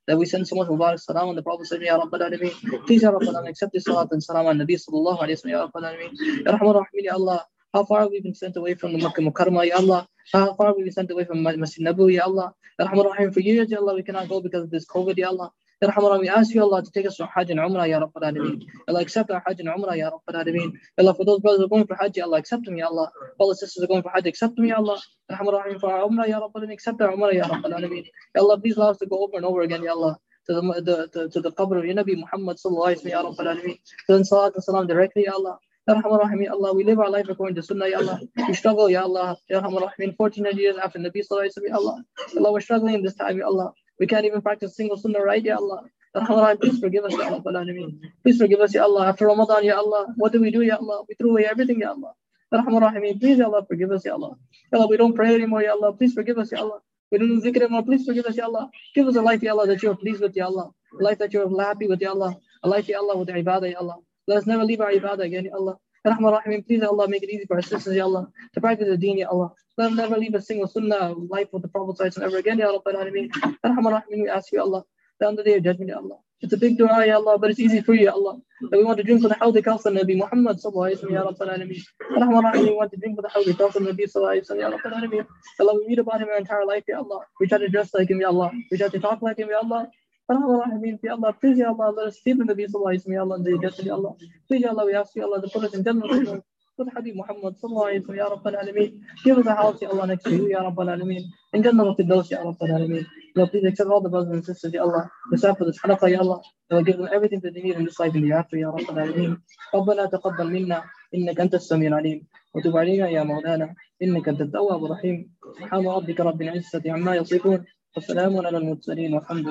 that we send so much Mubarak Salam on the Prophet Ya Rabbal Alameen. Please Ya Rabbal Alameen, accept this Salat and Salam on Nabi Sallallahu Alaihi Wasallam Ya Rabbal Alameen. Ya Rahman Rahim Ya Allah. How far have we been sent away from the Makkah Mukarramah, Ya Allah? How far have we been sent away from Masjid Nabawi, Ya Allah? Ya Rahman Rahim, for years, Ya Allah, we cannot go because of this COVID, Ya Allah. Ya Rahman Rahim, we ask you, Allah, to take us to Hajj and Umrah, Ya Rabbal Alameen. Allah, accept our Hajj and Umrah, Ya Rabbal Alameen. Allah, for those brothers who are going for Hajj, Ya Allah, accept them, Ya Allah. For all the sisters who are going for Hajj, accept them, Ya Allah. Ya Rahman Rahim, for our Umrah, Ya Rabbal Alameen, accept our Umrah, Ya Rabbal Alameen. Ya Allah, please allow us to go over and over again, Ya Allah, to the qabr of your Nabi Muhammad Sallallahu Alaihi Wasallam, Ya Rabbal Alameen. To send salat and salam directly, Ya Allah. Ya Rahman Rahim, Ya Allah, we live our life according to Sunnah, Ya Allah. We struggle, Ya Allah. Ya Rahman Rahim, 1400 years after Nabi Sallallahu Alaihi Wasallam, Ya Allah. Ya Allah, we're struggling in this time, Ya Allah. We can't even practice a single Sunnah right, Ya Allah. Ya Rahman Rahim, please forgive us, Ya Rabbal Alameen. Please forgive us, Ya Allah. After Ramadan, Ya Allah, what do we do, Ya Allah? We threw away everything, Ya Allah. Ya Rahman Rahim, please, Ya Allah, forgive us, Ya Allah. Ya Allah, we don't pray anymore, Ya Allah. Please forgive us, Ya Allah. We don't do zikr anymore. Please forgive us, Ya Allah. Give us a life, Ya Allah, that you are pleased with, Ya Allah. A life that you are happy with, Ya Allah. A life, Ya Allah, with the ibadah, Ya Allah. Let us never leave our ibadah again, Ya Allah. Ya Rahman Rahim, please, Ya Allah, make it easy for our sisters, Ya Allah, to practice the deen, Ya Allah. Let them never leave a single sunnah life with the Prophet ever again, Ya Rabbal Alameen. Ya Rahman Rahim, we ask you, Allah, that on the day of judgment, Ya Allah. It's a big dua, Ya Allah, but it's easy for you, Ya Allah. That we want to drink for the Hawd Kawthar Nabi Muhammad Sallallahu Alaihi Wasallam, Ya Rabbal Alameen. Ya Rahman Rahim, we want to drink for the Hawd Kawthar Nabi Sallallahu Alaihi Wasallam, Ya Rabbal Alameen. Ya Allah, we read about him our entire life, Ya Allah. We try to dress like him, Ya Allah. We try to talk like him, Ya Allah. Ya Rahman, Ya Allah, please, Ya Allah, let us sleep in Nabi Sallallahu Alaihi Wasallam, Ya Allah, on the day of judgment, Ya Allah. Please, Ya Allah, we ask you, Allah, to put us in Jannah. With Habib Muhammad Sallallahu Alaihi Wasallam, Ya Rabbal Alameen. Give us a house, Ya Allah, next to you, Ya Rabbal Alameen. In Jannah of Firdaus, Ya Rabbal Alameen. Ya, please accept all the brothers and sisters, Ya Allah. Accept for this halaqah, Ya Allah. Ya Allah, give them everything that they need in this life and the after, Ya Rabbal Alameen. ربنا تقبل منا إنك أنت السميع العليم وتب علينا يا مولانا إنك أنت التواب الرحيم سبحان ربك رب العزة عما يصفون والسلام على المرسلين والحمد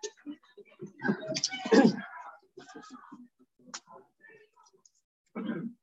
لله.